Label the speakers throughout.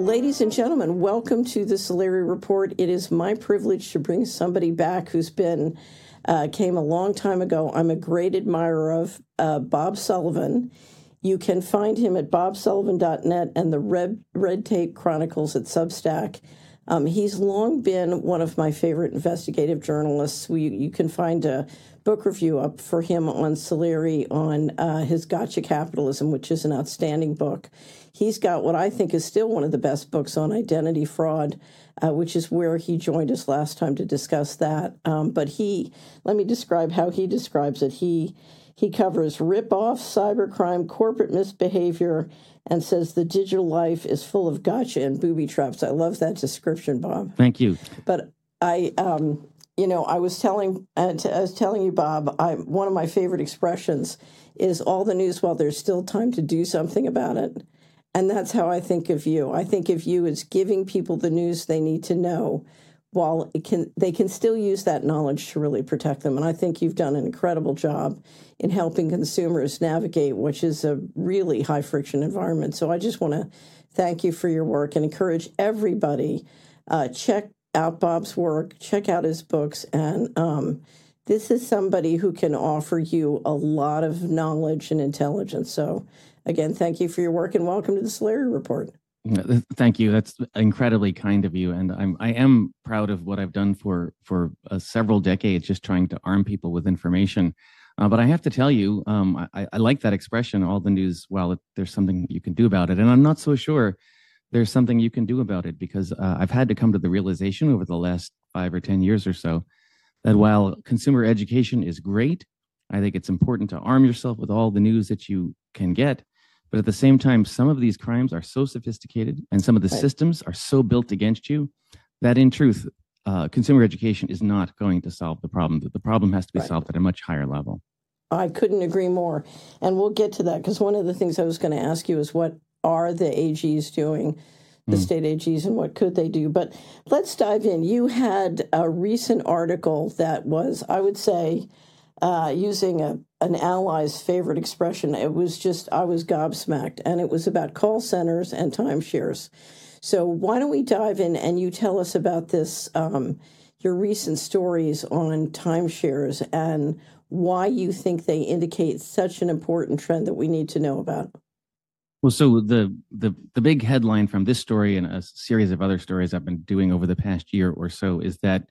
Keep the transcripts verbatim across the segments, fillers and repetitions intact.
Speaker 1: Ladies and gentlemen, welcome to the Solari Report. It is my privilege to bring somebody back who's been, uh, came a long time ago. I'm a great admirer of uh, Bob Sullivan. You can find him at bob sullivan dot net and the Red, Red Tape Chronicles at Substack. Um, he's long been one of my favorite investigative journalists. We, you can find a book review up for him on Solari on uh, his Gotcha Capitalism, which is an outstanding book. He's got what I think is still one of the best books on identity fraud, uh, which is where he joined us last time to discuss that. Um, but he, let me describe how he describes it. He he covers rip-off, cybercrime, corporate misbehavior, and says the digital life is full of gotcha and booby traps. I love that description, Bob.
Speaker 2: Thank you.
Speaker 1: But I, um, you know, I was telling, uh, t- I was telling you, Bob, I, one of my favorite expressions is all the news while there's still time to do something about it. And that's how I think of you. I think of you as giving people the news they need to know while it can, they can still use that knowledge to really protect them. And I think you've done an incredible job in helping consumers navigate, which is a really high friction environment. So I just want to thank you for your work and encourage everybody, uh, check out Bob's work, check out his books. And um, this is somebody who can offer you a lot of knowledge and intelligence. So again, thank you for your work and welcome to the Solari Report.
Speaker 2: Thank you. That's incredibly kind of you, and I'm I am proud of what I've done for for uh, several decades, just trying to arm people with information. Uh, but I have to tell you, um, I, I like that expression. All the news, well, it, there's something you can do about it, and I'm not so sure there's something you can do about it because uh, I've had to come to the realization over the last five or ten years or so that while consumer education is great, I think it's important to arm yourself with all the news that you can get. But at the same time, some of these crimes are so sophisticated and some of the right. systems are so built against you that in truth, uh, consumer education is not going to solve the problem. The problem has to be right. solved at a much higher level.
Speaker 1: I couldn't agree more. And we'll get to that because one of the things I was going to ask you is what are the A Gs doing, the mm. state A Gs, and what could they do? But let's dive in. You had a recent article that was, I would say, Uh, using a, an ally's favorite expression, it was just, I was gobsmacked, and it was about call centers and timeshares. So why don't we dive in and you tell us about this, um, your recent stories on timeshares and why you think they indicate such an important trend that we need to know about.
Speaker 2: Well, so the, the, the big headline from this story and a series of other stories I've been doing over the past year or so is that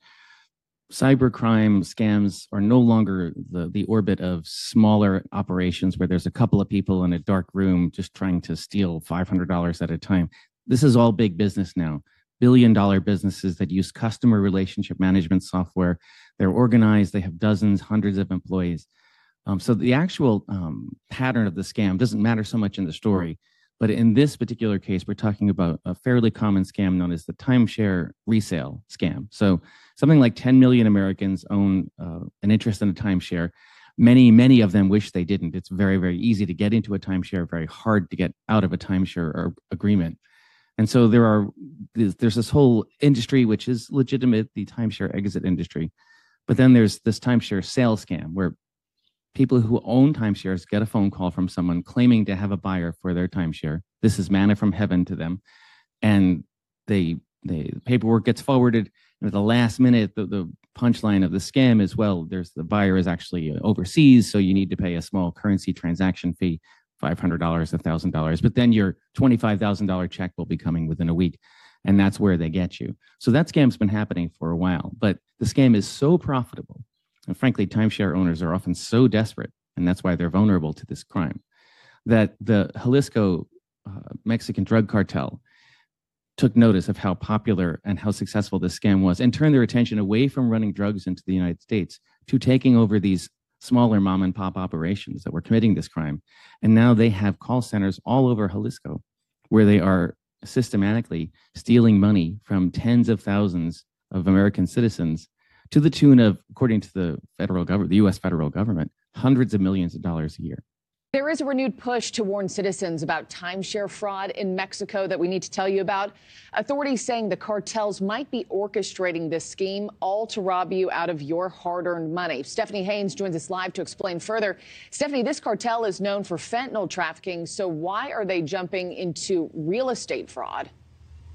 Speaker 2: cybercrime scams are no longer the, the orbit of smaller operations where there's a couple of people in a dark room just trying to steal five hundred dollars at a time. This is all big business now. Billion dollar businesses that use customer relationship management software. They're organized. They have dozens, hundreds of employees. Um, so the actual um, pattern of the scam doesn't matter so much in the story. But in this particular case, we're talking about a fairly common scam known as the timeshare resale scam. So something like ten million Americans own uh, an interest in a timeshare. Many, many of them wish they didn't. It's very, very easy to get into a timeshare, very hard to get out of a timeshare or agreement. And so there are there's this whole industry which is legitimate, the timeshare exit industry. But then there's this timeshare sales scam where people who own timeshares get a phone call from someone claiming to have a buyer for their timeshare. This is manna from heaven to them. And they, they the paperwork gets forwarded. And at the last minute, the, the punchline of the scam is, well, there's the buyer is actually overseas, so you need to pay a small currency transaction fee, five hundred dollars, one thousand dollars. But then your twenty-five thousand dollars check will be coming within a week. And that's where they get you. So that scam's been happening for a while. But the scam is so profitable. And frankly, timeshare owners are often so desperate, and that's why they're vulnerable to this crime, that the Jalisco uh, Mexican drug cartel took notice of how popular and how successful this scam was and turned their attention away from running drugs into the United States to taking over these smaller mom and pop operations that were committing this crime. And now they have call centers all over Jalisco where they are systematically stealing money from tens of thousands of American citizens to the tune of, according to the federal government, the U S federal government, hundreds of millions of dollars a year.
Speaker 3: There is a renewed push to warn citizens about timeshare fraud in Mexico that we need to tell you about. Authorities saying the cartels might be orchestrating this scheme, all to rob you out of your hard-earned money. Stephanie Haynes joins us live to explain further. Stephanie, this cartel is known for fentanyl trafficking, so why are they jumping into real estate fraud?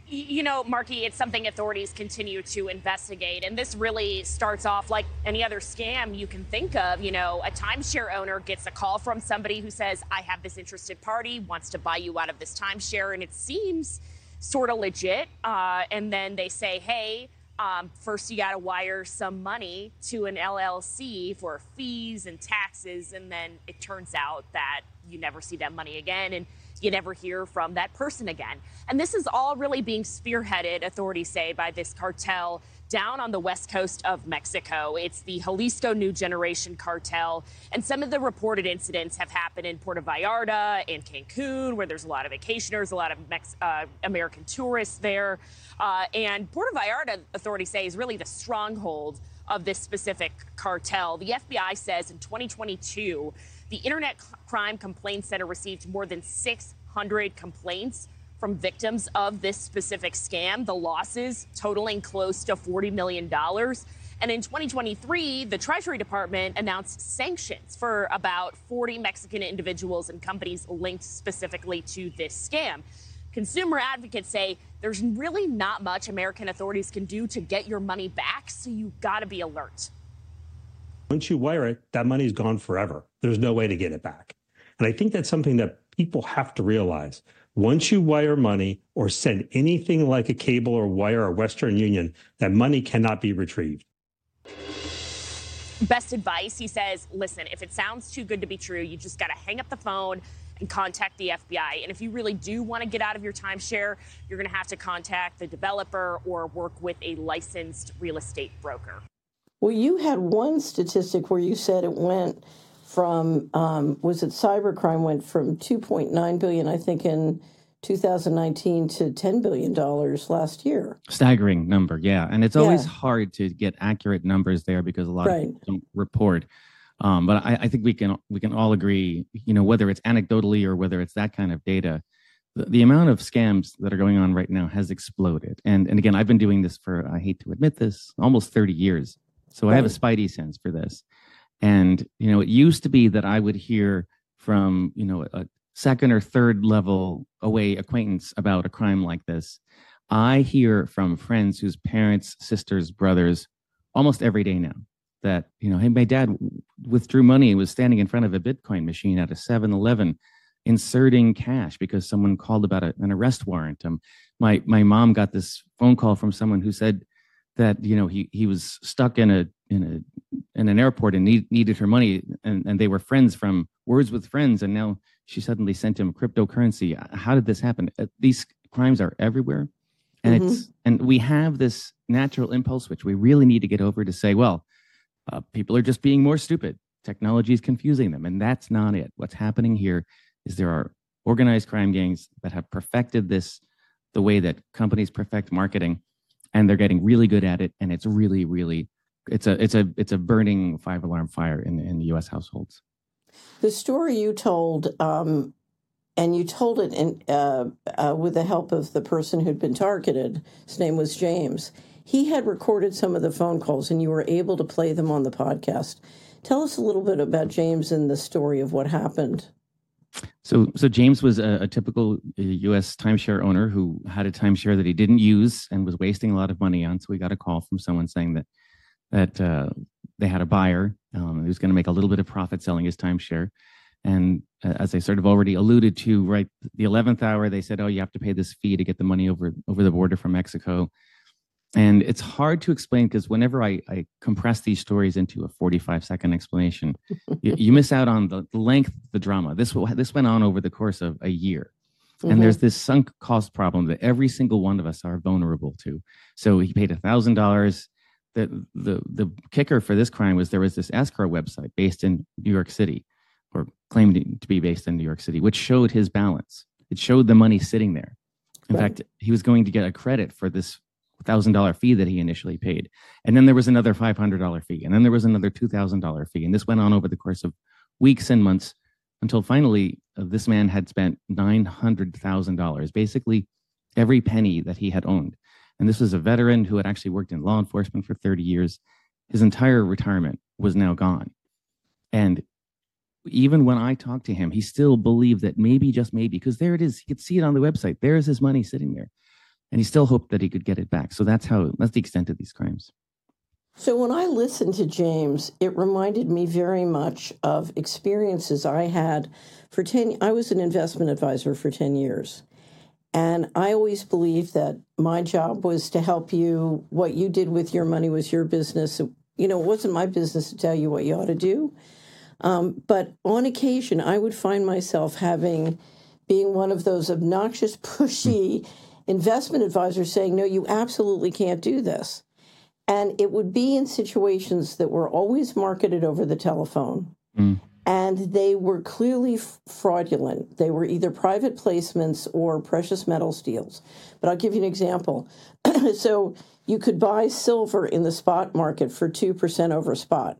Speaker 4: You know, Marky, it's something authorities continue to investigate. And this really starts off like any other scam you can think of. You know, a timeshare owner gets a call from somebody who says, I have this interested party, wants to buy you out of this timeshare. And it seems sort of legit. Uh, and then they say, hey, um, first you got to wire some money to an L L C for fees and taxes. And then it turns out that you never see that money again. And you never hear from that person again. And this is all really being spearheaded, authorities say, by this cartel down on the west coast of Mexico. It's the Jalisco New Generation cartel. And some of the reported incidents have happened in Puerto Vallarta and Cancun, where there's a lot of vacationers, a lot of Mex- uh, American tourists there. Uh, and Puerto Vallarta, authorities say, is really the stronghold of this specific cartel. The F B I says in twenty twenty-two, the Internet Crime Complaint Center received more than six hundred complaints from victims of this specific scam, the losses totaling close to forty million dollars. And in twenty twenty-three, the Treasury Department announced sanctions for about forty Mexican individuals and companies linked specifically to this scam. Consumer advocates say there's really not much American authorities can do to get your money back, so you've got to be alert.
Speaker 5: Once you wire it, that money's gone forever. There's no way to get it back. And I think that's something that people have to realize. Once you wire money or send anything like a cable or wire or Western Union, that money cannot be retrieved.
Speaker 4: Best advice, he says, listen, if it sounds too good to be true, you just got to hang up the phone and contact the F B I. And if you really do want to get out of your timeshare, you're going to have to contact the developer or work with a licensed real estate broker.
Speaker 1: Well, you had one statistic where you said it went from, um, was it cybercrime went from two point nine billion dollars, I think, in two thousand nineteen to ten billion dollars last year.
Speaker 2: Staggering number, yeah. And it's always
Speaker 1: Yeah.
Speaker 2: hard to get accurate numbers there because a lot
Speaker 1: Right.
Speaker 2: of people don't report. Um, but I, I think we can we can all agree, you know, whether it's anecdotally or whether it's that kind of data, the, the amount of scams that are going on right now has exploded. And and again, I've been doing this for, I hate to admit this, almost thirty years. So I have a spidey sense for this. And, you know, it used to be that I would hear from, you know, a second or third level away acquaintance about a crime like this. I hear from friends whose parents, sisters, brothers, almost every day now that, you know, hey, my dad withdrew money, was standing in front of a Bitcoin machine at a seven eleven, inserting cash because someone called about a, an arrest warrant. Um, my my mom got this phone call from someone who said that, you know, he he was stuck in a in a in an airport and need, needed her money, and, and they were friends from Words with Friends, and now she suddenly sent him cryptocurrency. How did this happen? Uh, These crimes are everywhere, and mm-hmm. it's and we have this natural impulse which we really need to get over to say, well, uh, people are just being more stupid. Technology is confusing them, and that's not it. What's happening here is there are organized crime gangs that have perfected this the way that companies perfect marketing, and they're getting really good at it. And it's really, really, it's a, it's a, it's a burning five alarm fire in in U S households.
Speaker 1: The story you told, um, and you told it in uh, uh, with the help of the person who'd been targeted. His name was James. He had recorded some of the phone calls, and you were able to play them on the podcast. Tell us a little bit about James and the story of what happened.
Speaker 2: So, so James was a, a typical U S timeshare owner who had a timeshare that he didn't use and was wasting a lot of money on. So we got a call from someone saying that that uh, they had a buyer um, who was going to make a little bit of profit selling his timeshare. And uh, as I sort of already alluded to, right, the eleventh hour, they said, "Oh, you have to pay this fee to get the money over over the border from Mexico." And it's hard to explain because whenever I, I compress these stories into a forty-five second explanation, you, you miss out on the length of the drama. This this went on over the course of a year. Mm-hmm. And there's this sunk cost problem that every single one of us are vulnerable to. So he paid one thousand dollars. The, the, the kicker for this crime was there was this escrow website based in New York City, or claimed to be based in New York City, which showed his balance. It showed the money sitting there. In right. fact, he was going to get a credit for this one thousand dollars fee that he initially paid. And then there was another five hundred dollars fee. And then there was another two thousand dollars fee. And this went on over the course of weeks and months until finally uh, this man had spent nine hundred thousand dollars, basically every penny that he had owned. And this was a veteran who had actually worked in law enforcement for thirty years. His entire retirement was now gone. And even when I talked to him, he still believed that maybe, just maybe, because there it is, he could see it on the website. There is his money sitting there. and he still hoped that he could get it back. So that's how that's the extent of these crimes.
Speaker 1: So when I listened to James, it reminded me very much of experiences I had for ten. I was an investment advisor for ten years. And I always believed that my job was to help you. What you did with your money was your business. You know, it wasn't my business to tell you what you ought to do. Um, but on occasion, I would find myself having, being one of those obnoxious, pushy investment advisors saying, no, you absolutely can't do this. And it would be in situations that were always marketed over the telephone. Mm. And they were clearly fraudulent. They were either private placements or precious metals deals. But I'll give you an example. So you could buy silver in the spot market for two percent over spot.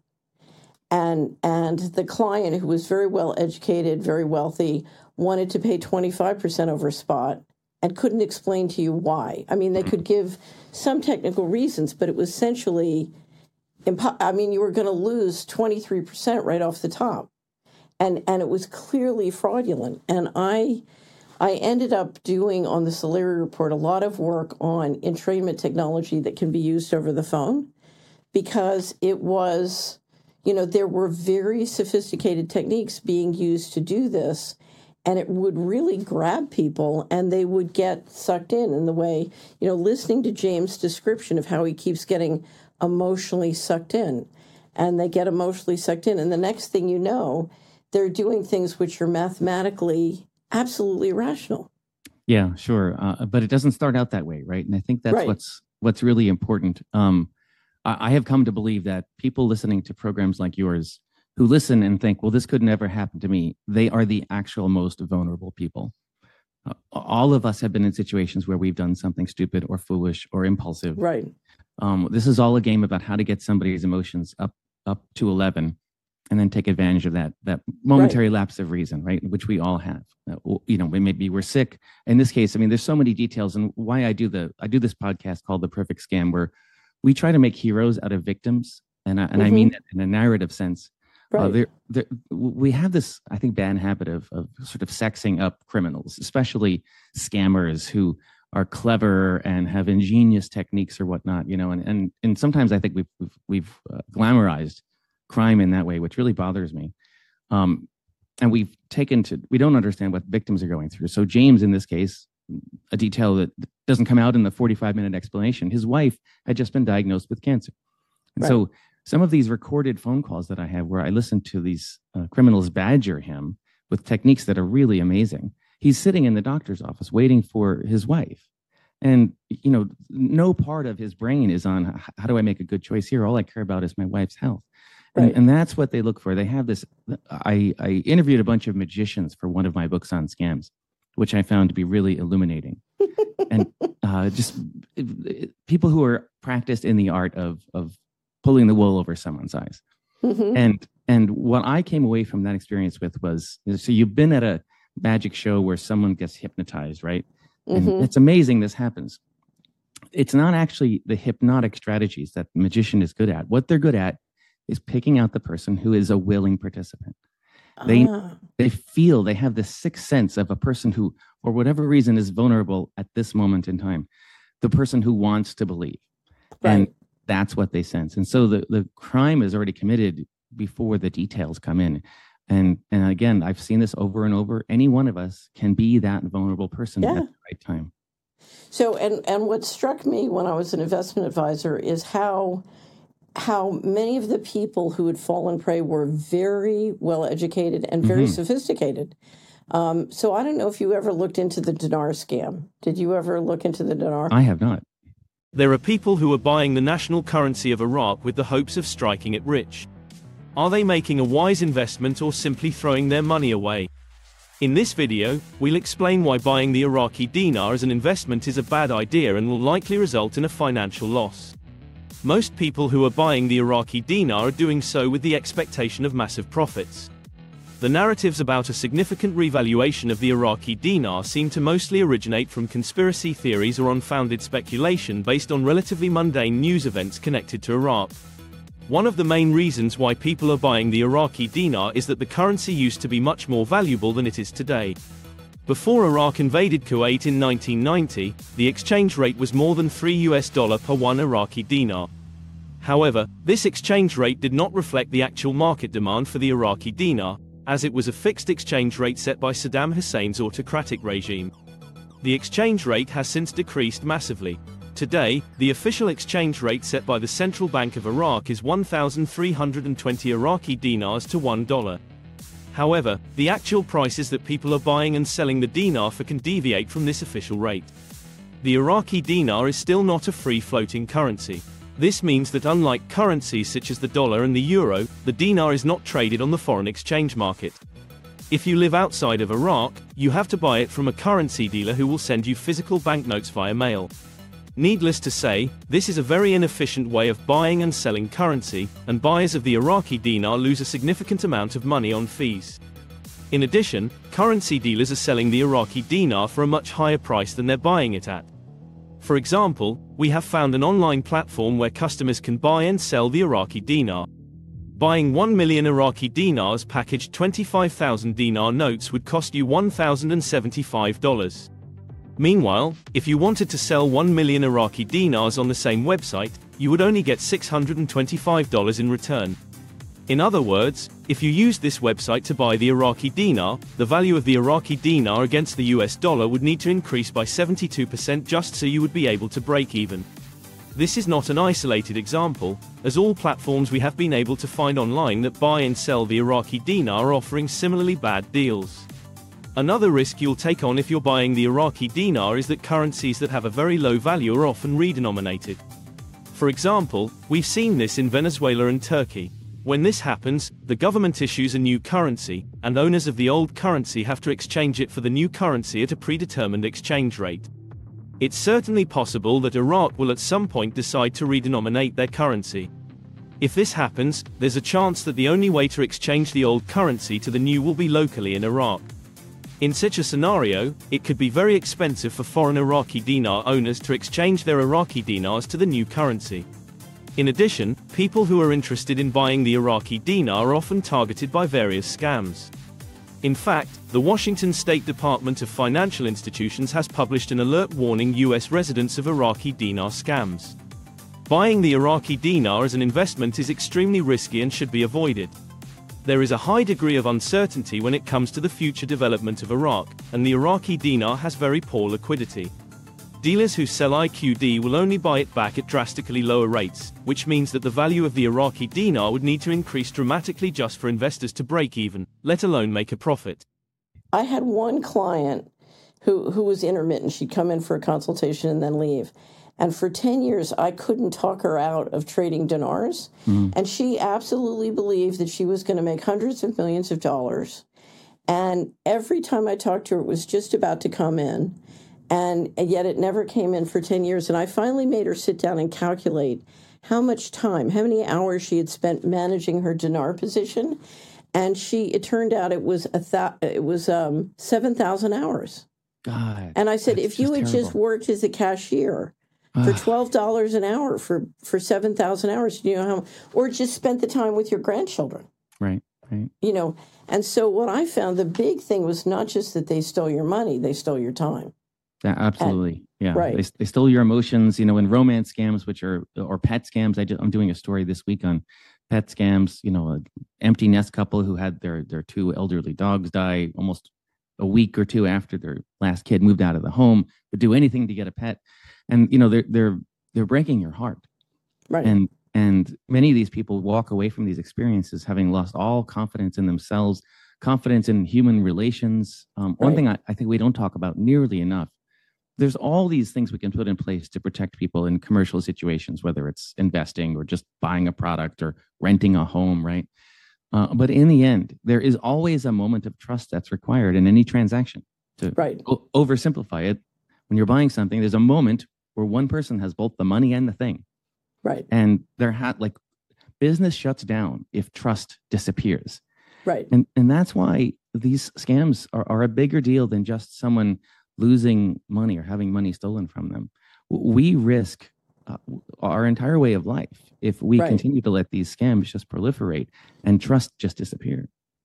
Speaker 1: And and the client, who was very well educated, very wealthy, wanted to pay twenty-five percent over spot and couldn't explain to you why. I mean, they could give some technical reasons, but it was essentially, impo- I mean, you were going to lose twenty-three percent right off the top. And and it was clearly fraudulent. And I I ended up doing on the Solari Report a lot of work on entrainment technology that can be used over the phone, because it was, you know, there were very sophisticated techniques being used to do this, and it would really grab people and they would get sucked in in the way, you know, listening to James' description of how he keeps getting emotionally sucked in, and they get emotionally sucked in. And the next thing you know, they're doing things which are mathematically absolutely irrational.
Speaker 2: Yeah, sure. Uh, but it doesn't start out that way, right? And I think that's
Speaker 1: Right.
Speaker 2: what's what's really important. Um, I, I have come to believe that people listening to programs like yours who listen and think, well, this could never happen to me, they are the actual most vulnerable people. Uh, all of us have been in situations where we've done something stupid or foolish or impulsive.
Speaker 1: Right.
Speaker 2: Um, this is all a game about how to get somebody's emotions up up to eleven. And then take advantage of that that momentary right. lapse of reason, right? Which we all have. Uh, you know, maybe we're sick. In this case, I mean, there's so many details, and why I do the I do this podcast called The Perfect Scam, where we try to make heroes out of victims, and I, and mm-hmm. I mean that in a narrative sense. Right. Uh, they're, they're, we have this, I think, bad habit of of sort of sexing up criminals, especially scammers who are clever and have ingenious techniques or whatnot. You know, and and and sometimes I think we've we've, we've uh, glamorized crime in that way, which really bothers me. Um, and we've taken to, we don't understand what victims are going through. So James, in this case, a detail that doesn't come out in the forty-five minute explanation, his wife had just been diagnosed with cancer. And right. so some of these recorded phone calls that I have where I listen to these uh, criminals badger him with techniques that are really amazing. He's sitting in the doctor's office waiting for his wife. And, you know, no part of his brain is on, how do I make a good choice here? All I care about is my wife's health. Right. And, and that's what they look for. They have this. I, I interviewed a bunch of magicians for one of my books on scams, which I found to be really illuminating. and uh, just it, it, people who are practiced in the art of of pulling the wool over someone's eyes. Mm-hmm. And and what I came away from that experience with was, so you've been at a magic show where someone gets hypnotized, right? Mm-hmm. And it's amazing this happens. It's not actually the hypnotic strategies that the magician is good at. What they're good at is picking out the person who is a willing participant. They ah. they feel, they have this sixth sense of a person who, for whatever reason, is vulnerable at this moment in time. The person who wants to believe. Right. And that's what they sense. And so the, the crime is already committed before the details come in. And and again, I've seen this over and over. Any one of us can be that vulnerable person yeah. at the right time.
Speaker 1: So, and, and what struck me when I was an investment advisor is how how many of the people who had fallen prey were very well educated and very mm-hmm. sophisticated. Um, so I don't know if you ever looked into the dinar scam. Did you ever look into the dinar?
Speaker 2: I have not.
Speaker 6: There are people who are buying the national currency of Iraq with the hopes of striking it rich. Are they making a wise investment or simply throwing their money away? In this video, we'll explain why buying the Iraqi dinar as an investment is a bad idea and will likely result in a financial loss. Most people who are buying the Iraqi dinar are doing so with the expectation of massive profits. The narratives about a significant revaluation of the Iraqi dinar seem to mostly originate from conspiracy theories or unfounded speculation based on relatively mundane news events connected to Iraq. One of the main reasons why people are buying the Iraqi dinar is that the currency used to be much more valuable than it is today. Before Iraq invaded Kuwait in nineteen ninety, the exchange rate was more than three U S dollar per one Iraqi dinar. However, this exchange rate did not reflect the actual market demand for the Iraqi dinar, as it was a fixed exchange rate set by Saddam Hussein's autocratic regime. The exchange rate has since decreased massively. Today, the official exchange rate set by the Central Bank of Iraq is one thousand three hundred twenty Iraqi dinars to one dollar. However, the actual prices that people are buying and selling the dinar for can deviate from this official rate. The Iraqi dinar is still not a free-floating currency. This means that unlike currencies such as the dollar and the euro, the dinar is not traded on the foreign exchange market. If you live outside of Iraq, you have to buy it from a currency dealer who will send you physical banknotes via mail. Needless to say, this is a very inefficient way of buying and selling currency, and buyers of the Iraqi dinar lose a significant amount of money on fees. In addition, currency dealers are selling the Iraqi dinar for a much higher price than they're buying it at. For example, we have found an online platform where customers can buy and sell the Iraqi dinar. Buying one million Iraqi dinars packaged twenty-five thousand dinar notes would cost you one thousand seventy-five dollars. Meanwhile, if you wanted to sell one million Iraqi dinars on the same website, you would only get six hundred twenty-five dollars in return. In other words, if you used this website to buy the Iraqi dinar, the value of the Iraqi dinar against the U S dollar would need to increase by seventy-two percent just so you would be able to break even. This is not an isolated example, as all platforms we have been able to find online that buy and sell the Iraqi dinar are offering similarly bad deals. Another risk you'll take on if you're buying the Iraqi dinar is that currencies that have a very low value are often redenominated. For example, we've seen this in Venezuela and Turkey. When this happens, the government issues a new currency, and owners of the old currency have to exchange it for the new currency at a predetermined exchange rate. It's certainly possible that Iraq will at some point decide to redenominate their currency. If this happens, there's a chance that the only way to exchange the old currency to the new will be locally in Iraq. In such a scenario, it could be very expensive for foreign Iraqi dinar owners to exchange their Iraqi dinars to the new currency. In addition, people who are interested in buying the Iraqi dinar are often targeted by various scams. In fact, the Washington State Department of Financial Institutions has published an alert warning U S residents of Iraqi dinar scams. Buying the Iraqi dinar as an investment is extremely risky and should be avoided. There is a high degree of uncertainty when it comes to the future development of Iraq, and the Iraqi dinar has very poor liquidity. Dealers who sell I Q D will only buy it back at drastically lower rates, which means that the value of the Iraqi dinar would need to increase dramatically just for investors to break even, let alone make a profit.
Speaker 1: I had one client who, who was intermittent. She'd come in for a consultation and then leave. And for ten years, I couldn't talk her out of trading dinars. Mm. And she absolutely believed that she was going to make hundreds of millions of dollars. And every time I talked to her, it was just about to come in. And, and yet it never came in for ten years. And I finally made her sit down and calculate how much time, how many hours she had spent managing her dinar position. And she, it turned out it was a th- it was um, seven thousand hours.
Speaker 2: God.
Speaker 1: And I said, if you had
Speaker 2: terrible.
Speaker 1: just worked as a cashier for twelve dollars an hour for, for seven thousand hours, you know how, or just spent the time with your grandchildren.
Speaker 2: Right, right.
Speaker 1: You know, and so what I found, the big thing was not just that they stole your money, they stole your time.
Speaker 2: Yeah, absolutely. And, yeah.
Speaker 1: Right.
Speaker 2: They, they stole your emotions, you know, in romance scams, which are, or pet scams. I just, I'm doing a story this week on pet scams, you know, an empty nest couple who had their, their two elderly dogs die almost a week or two after their last kid moved out of the home, would do anything to get a pet. And, you know, they're, they're, they're breaking your heart.
Speaker 1: Right.
Speaker 2: And, and many of these people walk away from these experiences having lost all confidence in themselves, confidence in human relations. Um, one
Speaker 1: Right.
Speaker 2: thing I, I think we don't talk about nearly enough, there's all these things we can put in place to protect people in commercial situations, whether it's investing or just buying a product or renting a home, right? Uh, but in the end, there is always a moment of trust that's required in any transaction. To
Speaker 1: Right.
Speaker 2: o- oversimplify it, when you're buying something, there's a moment where one person has both the money and the thing.
Speaker 1: Right.
Speaker 2: And there had like business shuts down if trust disappears.
Speaker 1: Right.
Speaker 2: And and that's why these scams are, are a bigger deal than just someone losing money or having money stolen from them. We risk uh, our entire way of life if we
Speaker 1: Right.
Speaker 2: continue to let these scams just proliferate and trust just disappear.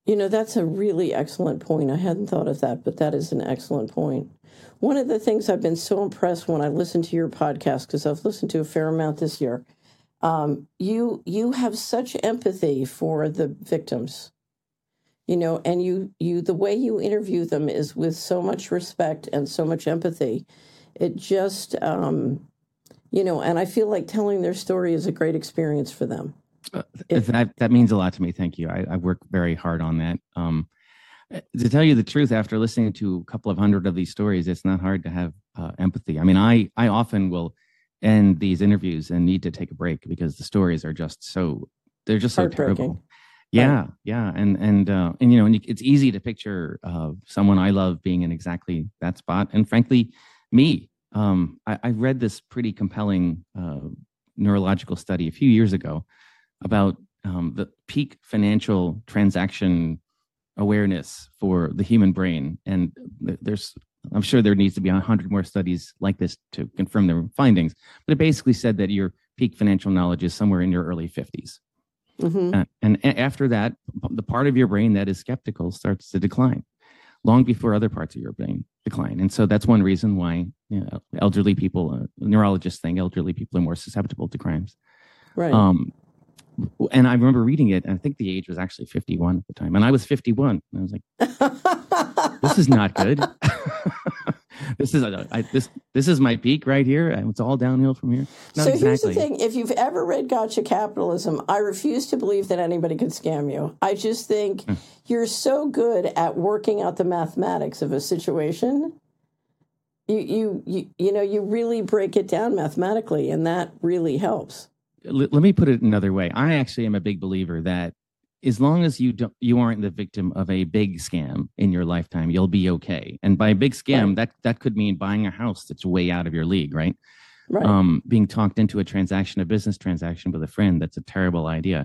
Speaker 1: You know, that's a really excellent point. I hadn't thought of that, but that is an excellent point. One of the things I've been so impressed when I listen to your podcast, because I've listened to a fair amount this year, um, you you have such empathy for the victims, you know, and you you the way you interview them is with so much respect and so much empathy. It just, um, you know, and I feel like telling their story is a great experience for them.
Speaker 2: Uh, that that means a lot to me. Thank you. I, I work very hard on that. Um, to tell you the truth, after listening to a couple of hundred of these stories, it's not hard to have uh, empathy. I mean, I I often will end these interviews and need to take a break because the stories are just so they're just so terrible. Yeah, right. yeah, and and uh, and you know, and it's easy to picture uh, someone I love being in exactly that spot, and frankly, me. Um, I, I read this pretty compelling uh, neurological study a few years ago about um, the peak financial transaction awareness for the human brain. And there's, I'm sure there needs to be a hundred more studies like this to confirm their findings, but it basically said that your peak financial knowledge is somewhere in your early fifties. Mm-hmm. Uh, and after that, the part of your brain that is skeptical starts to decline long before other parts of your brain decline. And so that's one reason why, you know, elderly people, uh, neurologists think elderly people are more susceptible to crimes.
Speaker 1: Right.
Speaker 2: Um, And I remember reading it, and I think the age was actually fifty-one at the time. And I was fifty-one. And I was like, this is not good. this is a, I, this this is my peak right here. And it's all downhill from here. Not
Speaker 1: so
Speaker 2: exactly.
Speaker 1: Here's the thing. If you've ever read Gotcha Capitalism, I refuse to believe that anybody could scam you. I just think hmm. you're so good at working out the mathematics of a situation. You, you, you, you know, you really break it down mathematically, and that really helps.
Speaker 2: Let me put it another way. I actually am a big believer that as long as you don't, you aren't the victim of a big scam in your lifetime, you'll be okay. And by a big scam, right. that that could mean buying a house that's way out of your league, right?
Speaker 1: Right.
Speaker 2: Um, being talked into a transaction, a business transaction with a friend, that's a terrible idea.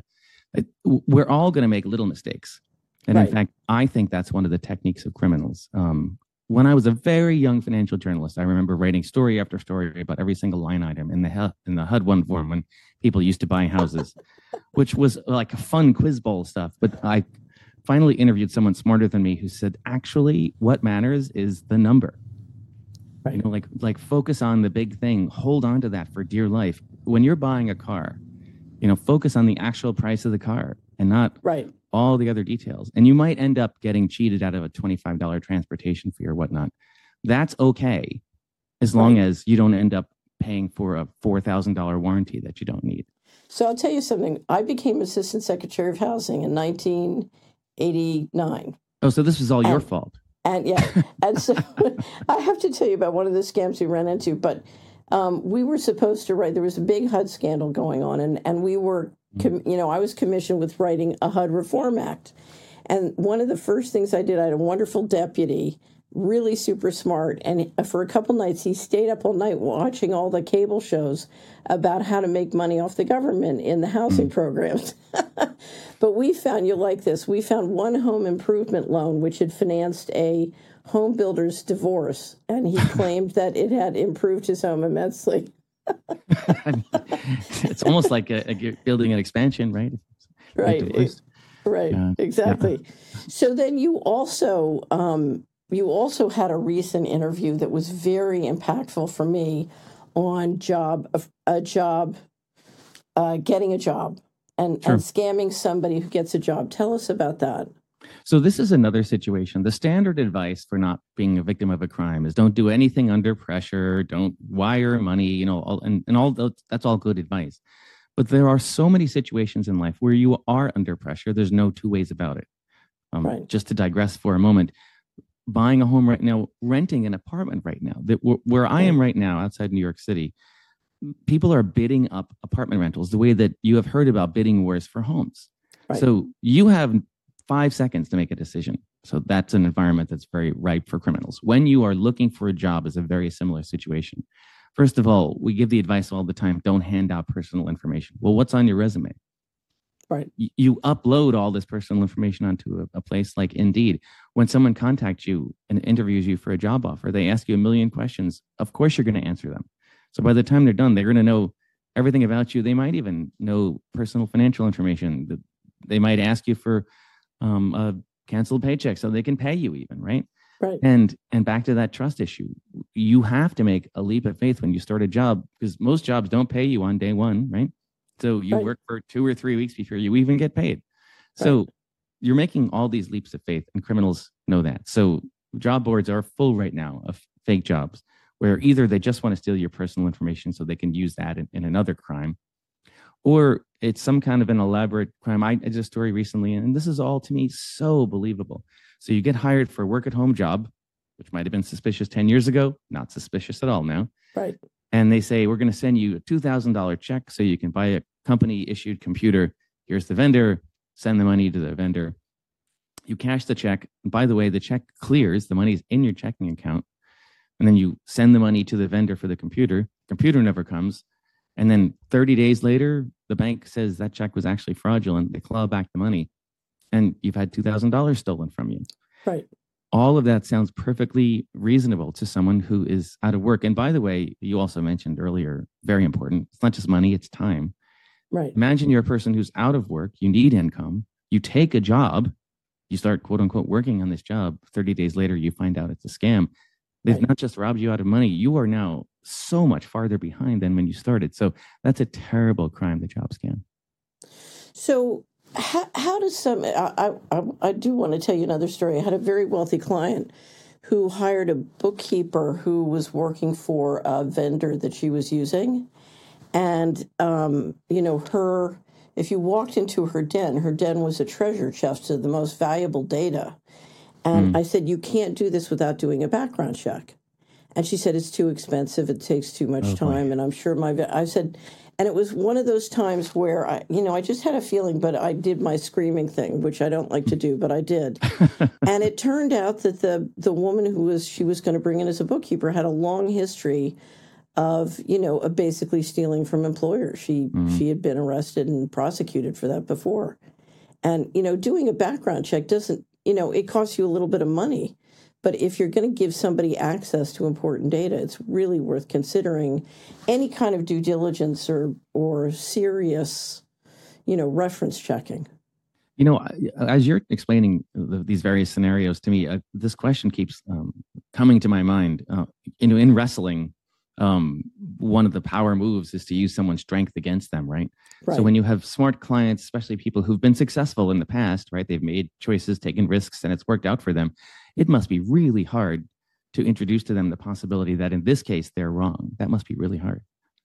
Speaker 2: We're all going to make little mistakes. And right. in fact, I think that's one of the techniques of criminals. Um, When I was a very young financial journalist, I remember writing story after story about every single line item in the H U D, in the H U D one form when people used to buy houses, which was like a fun quiz bowl stuff. But I finally interviewed someone smarter than me who said, actually, what matters is the number. Right. You know, like like focus on the big thing. Hold on to that for dear life. When you're buying a car, you know, focus on the actual price of the car and not
Speaker 1: right.
Speaker 2: all the other details. And you might end up getting cheated out of a twenty-five dollars transportation fee or whatnot. That's okay, as long right. as you don't end up paying for a four thousand dollars warranty that you don't need.
Speaker 1: So I'll tell you something. I became Assistant Secretary of Housing in nineteen eighty-nine.
Speaker 2: Oh, so this was all
Speaker 1: and,
Speaker 2: your fault.
Speaker 1: And yeah. and so I have to tell you about one of the scams we ran into. But um, we were supposed to write, there was a big H U D scandal going on, and, and we were Com, you know, I was commissioned with writing a H U D Reform Act. And one of the first things I did, I had a wonderful deputy, really super smart. And for a couple nights, he stayed up all night watching all the cable shows about how to make money off the government in the housing programs. But we found, you'll like this, we found one home improvement loan which had financed a home builder's divorce. And he claimed that it had improved his home immensely.
Speaker 2: It's almost like a, a building an expansion, right?
Speaker 1: Right, right, uh, exactly. Yeah. So then you also um, you also had a recent interview that was very impactful for me on job a job, uh, getting a job, and, sure. and scamming somebody who gets a job. Tell us about that.
Speaker 2: So this is another situation. The standard advice for not being a victim of a crime is don't do anything under pressure, don't wire money, you know, all, and, and all those, that's all good advice. But there are so many situations in life where you are under pressure. There's no two ways about it. Um, right. Just to digress for a moment, buying a home right now, renting an apartment right now, that where I am right now outside New York City, people are bidding up apartment rentals the way that you have heard about bidding wars for homes. Right. So you have five seconds to make a decision. So that's an environment that's very ripe for criminals. When you are looking for a job, is a very similar situation. First of all, we give the advice all the time, don't hand out personal information. Well, what's on your resume?
Speaker 1: Right.
Speaker 2: You, you upload all this personal information onto a, a place like Indeed. When someone contacts you and interviews you for a job offer, they ask you a million questions. Of course, you're going to answer them. So by the time they're done, they're going to know everything about you. They might even know personal financial information. They might ask you for Um, a cancel paychecks so they can pay you even, right?
Speaker 1: Right.
Speaker 2: And and back to that trust issue, you have to make a leap of faith when you start a job, because most jobs don't pay you on day one, right? So you
Speaker 1: Right.
Speaker 2: work for two or three weeks before you even get paid. So
Speaker 1: Right.
Speaker 2: you're making all these leaps of faith, and criminals know that. So job boards are full right now of fake jobs, where either they just want to steal your personal information so they can use that in, in another crime, or it's some kind of an elaborate crime. I did a story recently, and this is all to me so believable. So you get hired for a work at home job, which might have been suspicious ten years ago, not suspicious at all now.
Speaker 1: Right.
Speaker 2: And they say, we're going to send you a two thousand dollars check so you can buy a company issued computer. Here's the vendor, send the money to the vendor. You cash the check. And by the way, the check clears, the money's in your checking account. And then you send the money to the vendor for the computer. Computer never comes. And then thirty days later, the bank says that check was actually fraudulent. They claw back the money, and you've had two thousand dollars stolen from you.
Speaker 1: Right.
Speaker 2: All of that sounds perfectly reasonable to someone who is out of work. And by the way, you also mentioned earlier, very important, it's not just money, it's time.
Speaker 1: Right.
Speaker 2: Imagine you're a person who's out of work, you need income, you take a job, you start quote unquote working on this job. thirty days later, you find out it's a scam. They've
Speaker 1: Right.
Speaker 2: not just robbed you out of money, you are now so much farther behind than when you started. So that's a terrible crime, the job scam.
Speaker 1: So how, how does some, I, I, I do want to tell you another story. I had a very wealthy client who hired a bookkeeper who was working for a vendor that she was using. And, um, you know, her, if you walked into her den, her den was a treasure chest of the most valuable data. And
Speaker 2: Mm.
Speaker 1: I said, you can't do this without doing a background check. And she said, it's too expensive. It takes too much
Speaker 2: Oh, boy.
Speaker 1: time. And I'm sure my, ve- I said, and it was one of those times where I, you know, I just had a feeling, but I did my screaming thing, which I don't like to do, but I did. And it turned out that the, the woman who was, she was going to bring in as a bookkeeper had a long history of, you know, of basically stealing from employers. She,
Speaker 2: Mhm.
Speaker 1: she had been arrested and prosecuted for that before. And, you know, doing a background check doesn't, you know, it costs you a little bit of money. But if you're going to give somebody access to important data, it's really worth considering any kind of due diligence or or serious, you know, reference checking.
Speaker 2: You know, as you're explaining the, these various scenarios to me, uh, this question keeps um, coming to my mind. Uh, you know, in wrestling, um, one of the power moves is to use someone's strength against them, right?
Speaker 1: Right.
Speaker 2: So when you have smart clients, especially people who've been successful in the past, right? They've made choices, taken risks, and it's worked out for them. It must be really hard to introduce to them the possibility that in this case, they're wrong. That must be really hard.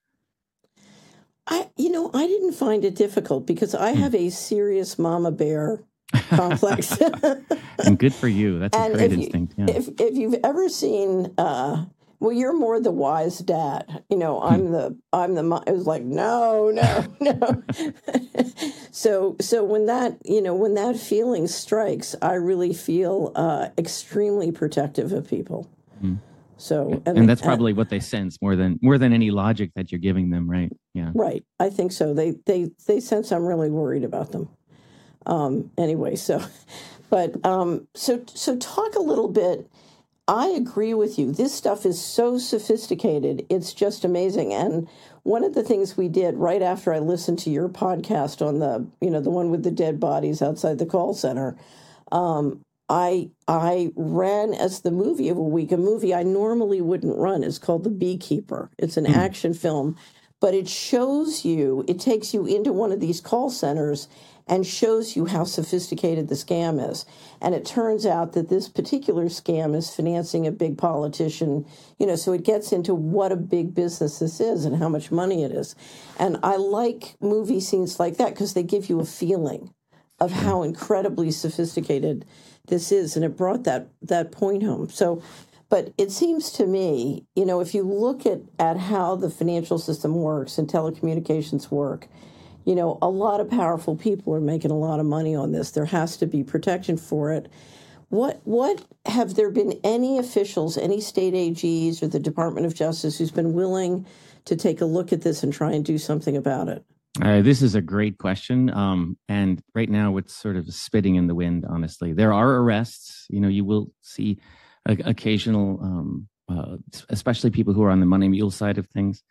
Speaker 1: I, you know, I didn't find it difficult because I have a serious mama bear complex.
Speaker 2: And good for you. That's a
Speaker 1: And
Speaker 2: great
Speaker 1: if you-
Speaker 2: instinct. Yeah.
Speaker 1: if if you've ever seen, uh, well, you're more the wise dad. You know, I'm the I'm the. mo- It was like no, no, no. so so when that you know when that feeling strikes, I really feel uh, extremely protective of people.
Speaker 2: Mm.
Speaker 1: So
Speaker 2: and that's probably what they sense more than more than any logic that you're giving them, right? Yeah.
Speaker 1: right. I think so. They they they sense I'm really worried about them. Um, anyway, so, but um, so so talk a little bit. I agree with you. This stuff is so sophisticated. It's just amazing. And one of the things we did right after I listened to your podcast on the, you know, the one with the dead bodies outside the call center, um, I I ran as the movie of a week, a movie I normally wouldn't run. It's called The Beekeeper. It's an
Speaker 2: Mm.
Speaker 1: action film, but it shows you, it takes you into one of these call centers and shows you how sophisticated the scam is. And it turns out that this particular scam is financing a big politician, you know, so it gets into what a big business this is and how much money it is. And I like movie scenes like that because they give you a feeling of how incredibly sophisticated this is. And it brought that that point home. So, but it seems to me, you know, if you look at, at how the financial system works and telecommunications work, you know, a lot of powerful people are making a lot of money on this. There has to be protection for it. What what have there been any officials, any state A Gs or the Department of Justice who's been willing to take a look at this and try and do something about it?
Speaker 2: Uh, this is a great question. Um, and right now it's sort of spitting in the wind, honestly. There are arrests. You know, you will see a, occasional, um, uh, especially people who are on the money mule side of things.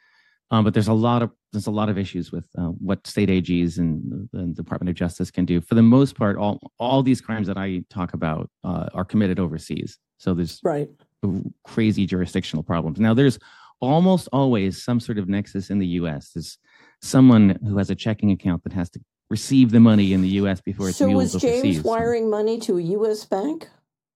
Speaker 2: Um, but there's a lot of there's a lot of issues with uh, what state A Gs and the, the Department of Justice can do. For the most part, all all these crimes that I talk about uh, are committed overseas. So there's
Speaker 1: Right.
Speaker 2: crazy jurisdictional problems. Now, there's almost always some sort of nexus in the U S. There's someone who has a checking account that has to receive the money in the U S before it's
Speaker 1: So
Speaker 2: mules
Speaker 1: was
Speaker 2: overseas.
Speaker 1: James wiring money to a U S bank?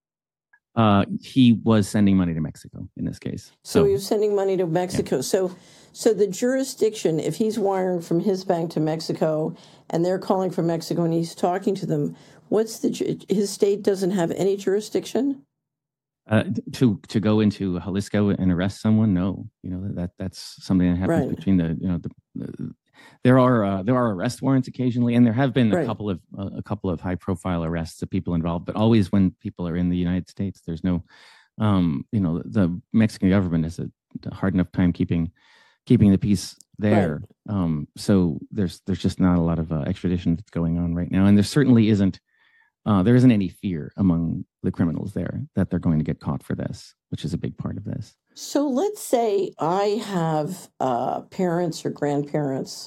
Speaker 2: Uh, he was sending money to Mexico in this case.
Speaker 1: So,
Speaker 2: So,
Speaker 1: he was sending money to Mexico. So, so the jurisdiction, if he's wiring from his bank to Mexico, and they're calling from Mexico, and he's talking to them, what's the ju- his state doesn't have any jurisdiction?
Speaker 2: uh, to to go into Jalisco and arrest someone, no, you know that that's something that happens
Speaker 1: Right.
Speaker 2: between the you know the, the there are uh, there are arrest warrants occasionally, and there have been a
Speaker 1: Right.
Speaker 2: couple of uh, a couple of high profile arrests of people involved, but always when people are in the United States, there's no, um, you know, the Mexican government has a hard enough time keeping keeping the peace there. Um, so there's there's just not a lot of uh, extradition that's going on right now, and there certainly isn't uh, there isn't any fear among the criminals there that they're going to get caught for this, which is a big part of this.
Speaker 1: So let's say I have uh, parents or grandparents,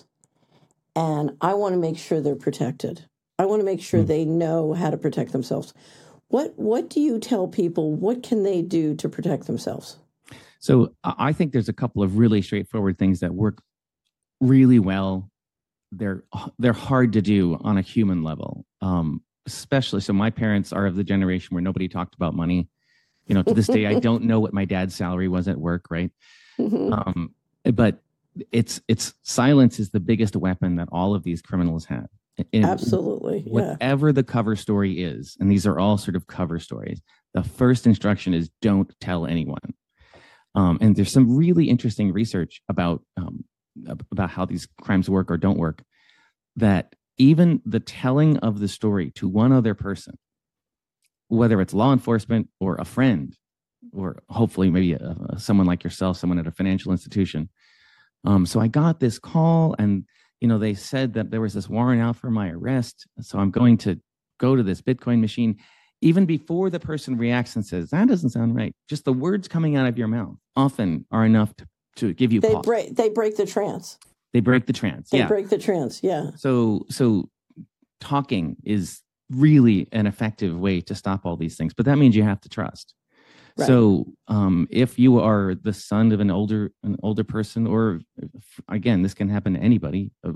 Speaker 1: and I want to make sure they're protected. I want to make sure
Speaker 2: Mm.
Speaker 1: they know how to protect themselves. What What do you tell people? What can they do to protect themselves?
Speaker 2: So I I think there's a couple of really straightforward things that work really well. They're they're hard to do on a human level, um, especially. So my parents are of the generation where nobody talked about money. You know, to this day, I don't know what my dad's salary was at work, right?
Speaker 1: Mhm.
Speaker 2: Um, but it's it's silence is the biggest weapon that all of these criminals have. And
Speaker 1: Absolutely, yeah.
Speaker 2: whatever the cover story is, and these are all sort of cover stories, the first instruction is don't tell anyone. Um, and there's some really interesting research about um, about how these crimes work or don't work, that even the telling of the story to one other person, whether it's law enforcement or a friend, or hopefully maybe a, a, someone like yourself, someone at a financial institution. Um, so I got this call, and you know they said that there was this warrant out for my arrest. So I'm going to go to this Bitcoin machine. Even before the person reacts and says, that doesn't sound right, just the words coming out of your mouth often are enough to, to give you
Speaker 1: They
Speaker 2: pause.
Speaker 1: break. They break the trance.
Speaker 2: They break the trance.
Speaker 1: They
Speaker 2: yeah.
Speaker 1: break the trance. Yeah.
Speaker 2: So so talking is really an effective way to stop all these things, but that means you have to trust.
Speaker 1: Right.
Speaker 2: So um, if you are the son of an older an older person, or again, this can happen to anybody, uh,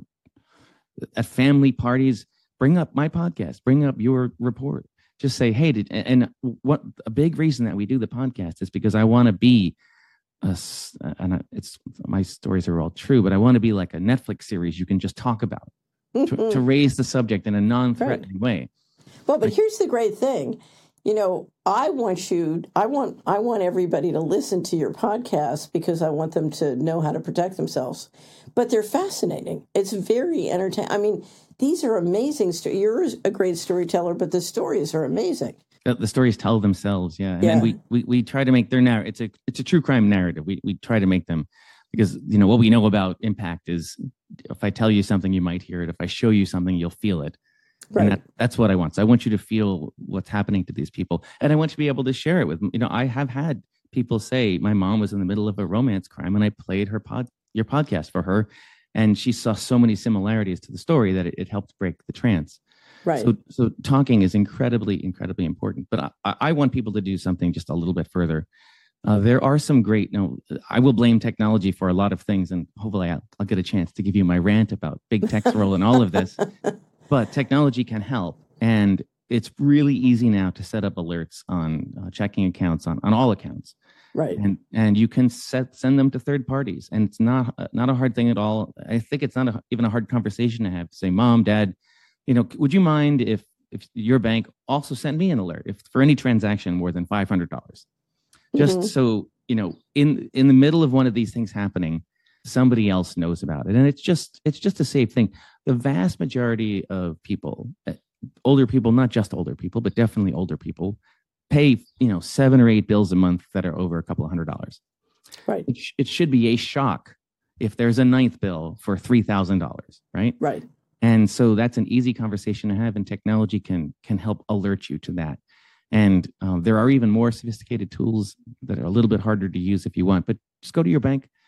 Speaker 2: at family parties, bring up my podcast, bring up your report. Just say, hey, did, and what a big reason that we do the podcast is because I want to be, a, and it's my stories are all true, but I want to be like a Netflix series you can just talk about to, to raise the subject in a non-threatening
Speaker 1: Right.
Speaker 2: way.
Speaker 1: Well, but here's the great thing. You know, I want you, I want, I want everybody to listen to your podcast because I want them to know how to protect themselves. But they're fascinating. It's very entertaining. I mean, these are amazing. Sto- You're a great storyteller, but the stories are amazing.
Speaker 2: The, the stories tell themselves, yeah. And
Speaker 1: Yeah.
Speaker 2: then we, we we try to make their narrative. It's a it's a true crime narrative. We we try to make them, because you know what we know about impact is, if I tell you something, you might hear it. If I show you something, you'll feel it.
Speaker 1: Right.
Speaker 2: And that, that's what I want. So I want you to feel what's happening to these people. And I want you to be able to share it with them. You know, I have had people say, my mom was in the middle of a romance crime and I played her pod, your podcast for her. And she saw so many similarities to the story that it, it helped break the trance.
Speaker 1: Right.
Speaker 2: So, so talking is incredibly, incredibly important. But I, I want people to do something just a little bit further. Uh, there are some great, no, I will blame technology for a lot of things. And hopefully I'll, I'll get a chance to give you my rant about big tech's role in all of this. But technology can help, and it's really easy now to set up alerts on uh, checking accounts, on, on all accounts,
Speaker 1: Right.
Speaker 2: and and you can set send them to third parties, and it's not uh, not a hard thing at all. I think it's not a, even a hard conversation to have. Say, Mom, Dad, you know, would you mind if if your bank also sent me an alert if for any transaction more than five hundred dollars, just
Speaker 1: Mhm.
Speaker 2: so you know, in in the middle of one of these things happening, somebody else knows about it, and it's just it's just a safe thing. The vast majority of people, older people, not just older people, but definitely older people, pay you know seven or eight bills a month that are over a couple of hundred dollars.
Speaker 1: Right.
Speaker 2: It, sh- it should be a shock if there's a ninth bill for three thousand dollars, right?
Speaker 1: Right.
Speaker 2: And so that's an easy conversation to have, and technology can can help alert you to that. And um, there are even more sophisticated tools that are a little bit harder to use if you want, but just go to your bank,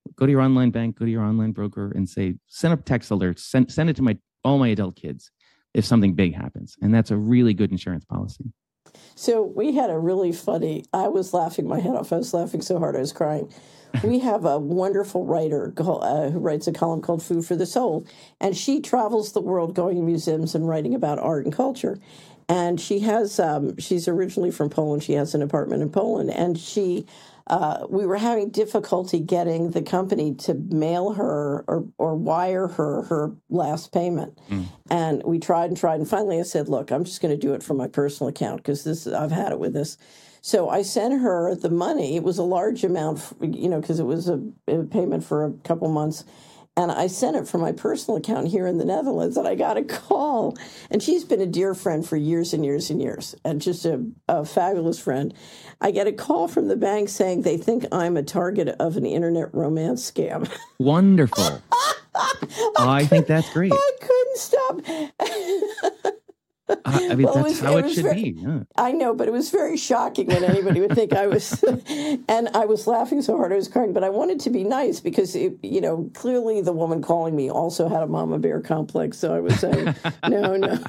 Speaker 2: go to your online bank, go to your online broker, and say, send up text alerts, send send it to my all my adult kids if something big happens, and that's a really good insurance policy.
Speaker 1: So we had a really funny. I was laughing my head off. I was laughing so hard I was crying. We have a wonderful writer uh, who writes a column called Food for the Soul, and she travels the world going to museums and writing about art and culture. And she has, um, she's originally from Poland. She has an apartment in Poland, and she, uh, we were having difficulty getting the company to mail her or, or wire her her last payment. Mm. And we tried and tried, and finally I said, look, I'm just going to do it from my personal account because this I've had it with this. So I sent her the money. It was a large amount, you know, because it was a, a payment for a couple months. And I sent it from my personal account here in the Netherlands, and I got a call. And she's been a dear friend for years and years and years, and just a, a fabulous friend. I get a call from the bank saying they think I'm a target of an internet romance scam.
Speaker 2: Wonderful. I, I think that's great.
Speaker 1: I couldn't stop.
Speaker 2: I mean, well, that's it was, how it, it should very, be. Yeah.
Speaker 1: I know, but it was very shocking when anybody would think I was, and I was laughing so hard I was crying, but I wanted to be nice because, it, you know, clearly the woman calling me also had a mama bear complex, so I was saying, no, no.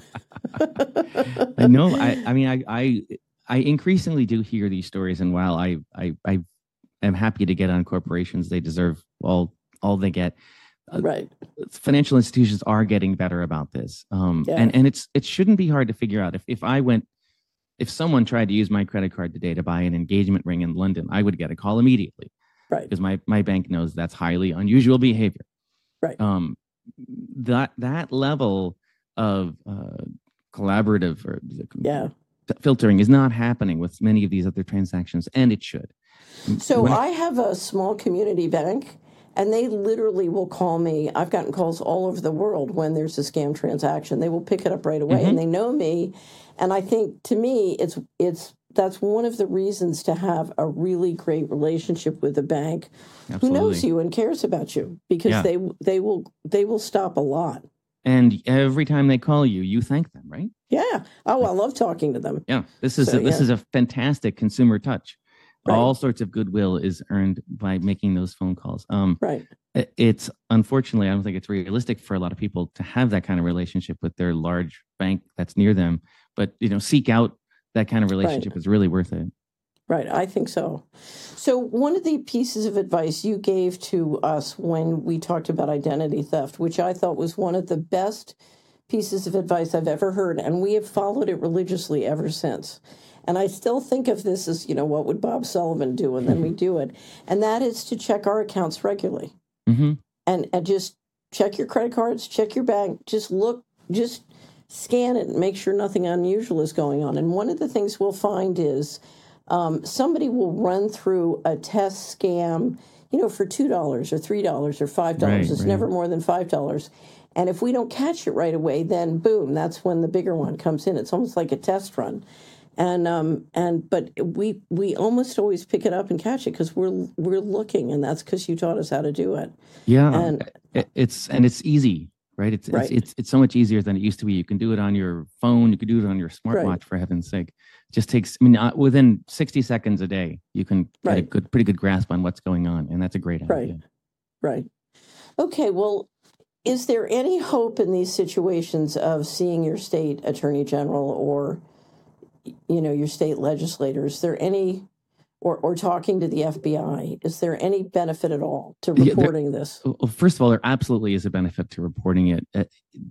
Speaker 2: I know. I, I mean, I, I, I increasingly do hear these stories, and while I, I, I am happy to get on corporations, they deserve all, all they get.
Speaker 1: Right.
Speaker 2: Financial institutions are getting better about this. Um,
Speaker 1: yeah.
Speaker 2: and, and it's it shouldn't be hard to figure out. If, if I went, if someone tried to use my credit card today to buy an engagement ring in London, I would get a call immediately.
Speaker 1: Right.
Speaker 2: Because my, my bank knows that's highly unusual behavior.
Speaker 1: Right.
Speaker 2: Um, that that level of uh, collaborative or
Speaker 1: yeah.
Speaker 2: filtering is not happening with many of these other transactions, and it should.
Speaker 1: So
Speaker 2: when
Speaker 1: I have a small community bank. And they literally will call me. I've gotten calls all over the world when there's a scam transaction. They will pick it up right away, mm-hmm. and they know me. And I think, to me, it's it's that's one of the reasons to have a really great relationship with a bank
Speaker 2: Absolutely.
Speaker 1: who knows you and cares about you, because yeah. they they will they will stop a lot.
Speaker 2: And every time they call you, you thank them, right?
Speaker 1: Yeah. Oh, I love talking to them.
Speaker 2: Yeah. This is
Speaker 1: so,
Speaker 2: a, this
Speaker 1: yeah.
Speaker 2: is a fantastic consumer touch. Right. All sorts of goodwill is earned by making those phone calls. Um,
Speaker 1: right.
Speaker 2: It's unfortunately, I don't think it's realistic for a lot of people to have that kind of relationship with their large bank that's near them. But, you know, seek out that kind of relationship. Right. Is really worth it.
Speaker 1: Right. I think so. So one of the pieces of advice you gave to us when we talked about identity theft, which I thought was one of the best pieces of advice I've ever heard, and we have followed it religiously ever since. And I still think of this as, you know, what would Bob Sullivan do? And then we do it. And that is to check our accounts regularly.
Speaker 2: Mm-hmm.
Speaker 1: And, and just check your credit cards, check your bank, just look, just scan it and make sure nothing unusual is going on. And one of the things we'll find is um, somebody will run through a test scam, you know, for two dollars or three dollars or five dollars.
Speaker 2: Right,
Speaker 1: it's
Speaker 2: right.
Speaker 1: never more than five dollars. And if we don't catch it right away, then boom, that's when the bigger one comes in. It's almost like a test run. And um and but we we almost always pick it up and catch it because we're we're looking, and that's because you taught us how to do it.
Speaker 2: Yeah,
Speaker 1: and
Speaker 2: it's and it's easy, right? It's
Speaker 1: right.
Speaker 2: it's it's it's so much easier than it used to be. You can do it on your phone, you can do it on your smartwatch. Right. For heaven's sake, it just takes. I mean, uh, within sixty seconds a day, you can get
Speaker 1: right.
Speaker 2: a good, pretty good grasp on what's going on, and that's a great
Speaker 1: right.
Speaker 2: idea.
Speaker 1: Right. Okay. Well, is there any hope in these situations of seeing your state attorney general or, you know, your state legislator? Is there any, or, or talking to the F B I, is there any benefit at all to reporting
Speaker 2: yeah, there,
Speaker 1: this?
Speaker 2: Well, first of all, there absolutely is a benefit to reporting it, uh,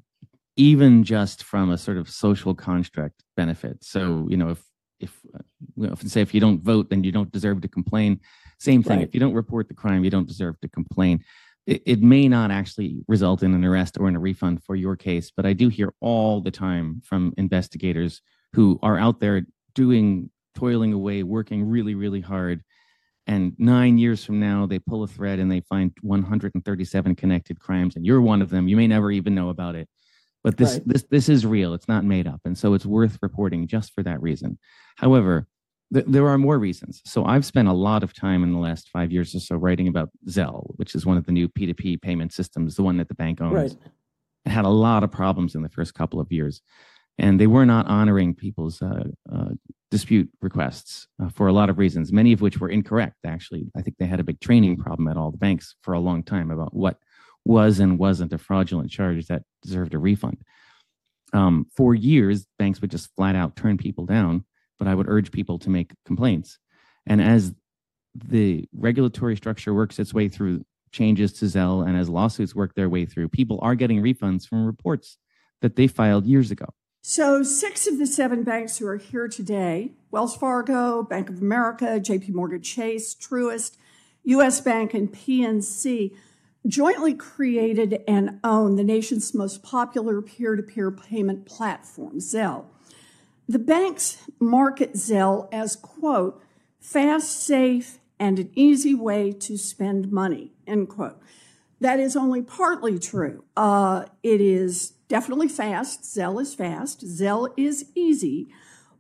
Speaker 2: even just from a sort of social construct benefit. So, you know, if, if, uh, you know, if say if you don't vote, then you don't deserve to complain. Same thing.
Speaker 1: Right.
Speaker 2: If you don't report the crime, you don't deserve to complain. It, it may not actually result in an arrest or in a refund for your case, but I do hear all the time from investigators who are out there doing, toiling away, working really, really hard. And nine years from now, they pull a thread and they find one hundred thirty-seven connected crimes, and you're one of them. You may never even know about it. But this,
Speaker 1: right.
Speaker 2: this, this is real. It's not made up. And so it's worth reporting just for that reason. However, th- there are more reasons. So I've spent a lot of time in the last five years or so writing about Zelle, which is one of the new P two P payment systems, the one that the bank owns.
Speaker 1: Right.
Speaker 2: It had a lot of problems in the first couple of years. And they were not honoring people's uh, uh, dispute requests uh, for a lot of reasons, many of which were incorrect, actually. I think they had a big training problem at all the banks for a long time about what was and wasn't a fraudulent charge that deserved a refund. Um, for years, banks would just flat out turn people down, but I would urge people to make complaints. And as the regulatory structure works its way through changes to Zelle, and as lawsuits work their way through, people are getting refunds from reports that they filed years ago.
Speaker 7: So six of the seven banks who are here today, Wells Fargo, Bank of America, J P Morgan Chase, Truist, U S Bank, and P N C, jointly created and own the nation's most popular peer-to-peer payment platform, Zelle. The banks market Zelle as, quote, fast, safe, and an easy way to spend money, end quote. That is only partly true. Uh, it is definitely fast. Zelle is fast. Zelle is easy.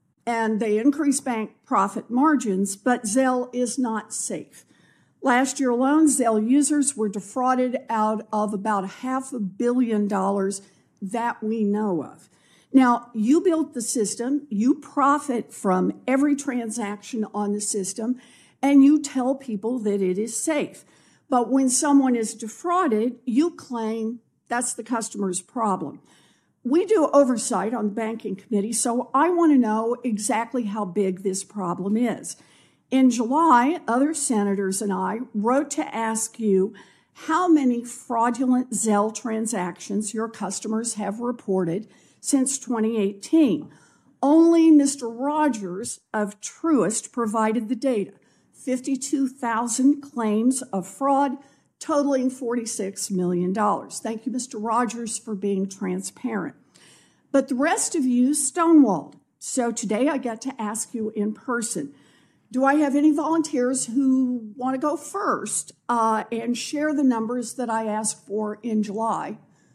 Speaker 7: And they increase bank profit margins, but Zelle is not safe. Last year alone, Zelle users were defrauded out of about half a billion dollars that we know of. Now, you built the system, you profit from every transaction on the system, and you tell people that it is safe. But when someone is defrauded, you claim that's the customer's problem. We do oversight on the banking committee, so I want to know exactly how big this problem is. In July, other senators and I wrote to ask you how many fraudulent Zelle transactions your customers have reported since twenty eighteen. Only Mister Rogers of Truist provided the data, fifty-two thousand claims of fraud totaling forty-six million dollars. Thank you, Mister Rogers, for being transparent. But the rest of you stonewalled. So today I get to ask you in person, do I have any volunteers who want to go first uh, and share the numbers that I asked for in July?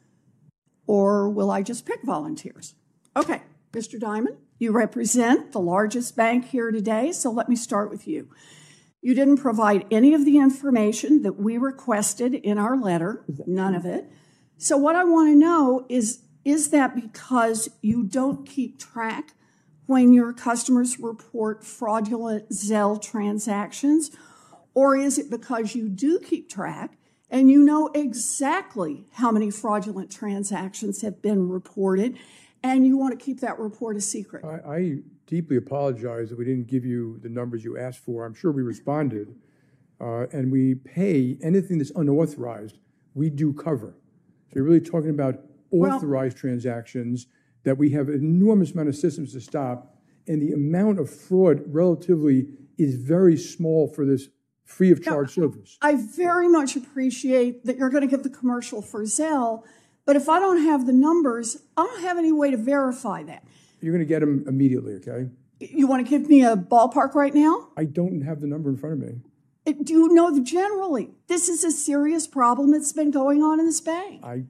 Speaker 7: Or will I just pick volunteers? Okay, Mister Diamond, you represent the largest bank here today, so let me start with you. You didn't provide any of the information that we requested in our letter, none of it. So what I want to know is, is that because you don't keep track when your customers report fraudulent Zelle transactions, or is it because you do keep track and you know exactly how many fraudulent transactions have been reported and you want to keep that report a secret?
Speaker 8: I, I deeply apologize that we didn't give you the numbers you asked for. I'm sure we responded, uh, and we pay anything that's unauthorized, we do cover. So you're really talking about authorized well, transactions that we have an enormous amount of systems to stop, and the amount of fraud relatively is very small for this free of charge now, service.
Speaker 7: I very much appreciate that you're going to give the commercial for Zelle, but if I don't have the numbers, I don't have any way to verify that.
Speaker 8: You're going to get them immediately, okay?
Speaker 7: You want to give me a ballpark right now?
Speaker 8: I don't have the number in front of me.
Speaker 7: It, do you know generally? This is a serious problem that's been going on in this bank.
Speaker 8: I,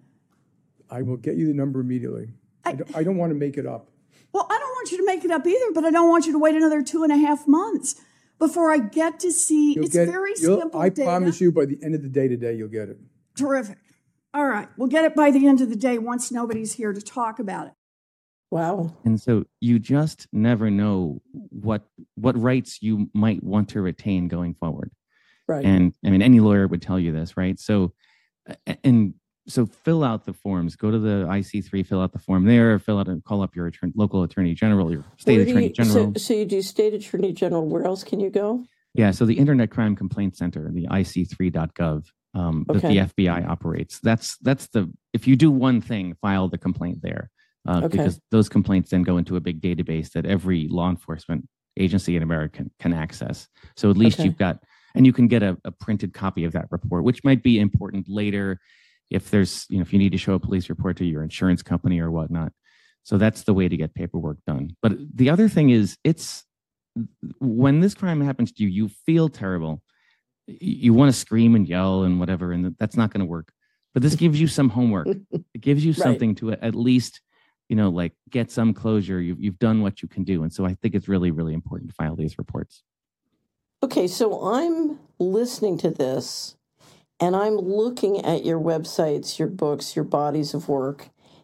Speaker 8: I will get you the number immediately. I, I, don't, I don't want to make it up.
Speaker 7: Well, I don't want you to make it up either, but I don't want you to wait another two and a half months before I get to see. You'll it's get, very simple
Speaker 8: I
Speaker 7: data.
Speaker 8: promise you by the end of the day today, you'll get it.
Speaker 7: Terrific. All right. We'll get it by the end of the day once nobody's here to talk about it.
Speaker 1: Wow.
Speaker 2: And so you just never know what what rights you might want to retain going forward.
Speaker 1: Right.
Speaker 2: And I mean, any lawyer would tell you this, right? So, and so fill out the forms, go to the I C three, fill out the form there, fill out and call up your attorney, local attorney general, your state
Speaker 1: Where
Speaker 2: attorney
Speaker 1: you,
Speaker 2: general.
Speaker 1: So, so you do state attorney general. Where else can you go?
Speaker 2: Yeah. So the Internet Crime Complaint Center, the I C three dot gov, um, okay. that the F B I operates. That's, that's the, if you do one thing, file the complaint there. Uh, okay. Because those complaints then go into a big database that every law enforcement agency in America can, can access. So at least okay. you've got, and you can get a, a printed copy of that report, which might be important later if there's, you know, if you need to show a police report to your insurance company or whatnot. So that's the way to get paperwork done. But the other thing is, it's when this crime happens to you, you feel terrible. You want to scream and yell and whatever, and that's not going to work. But this gives you some homework. It gives you something right. to at least, you know, like get some closure. You've, you've done what you can do. And so I think it's really, really important to file these reports.
Speaker 1: Okay, so I'm listening to this and I'm looking at your websites, your books, your bodies of work,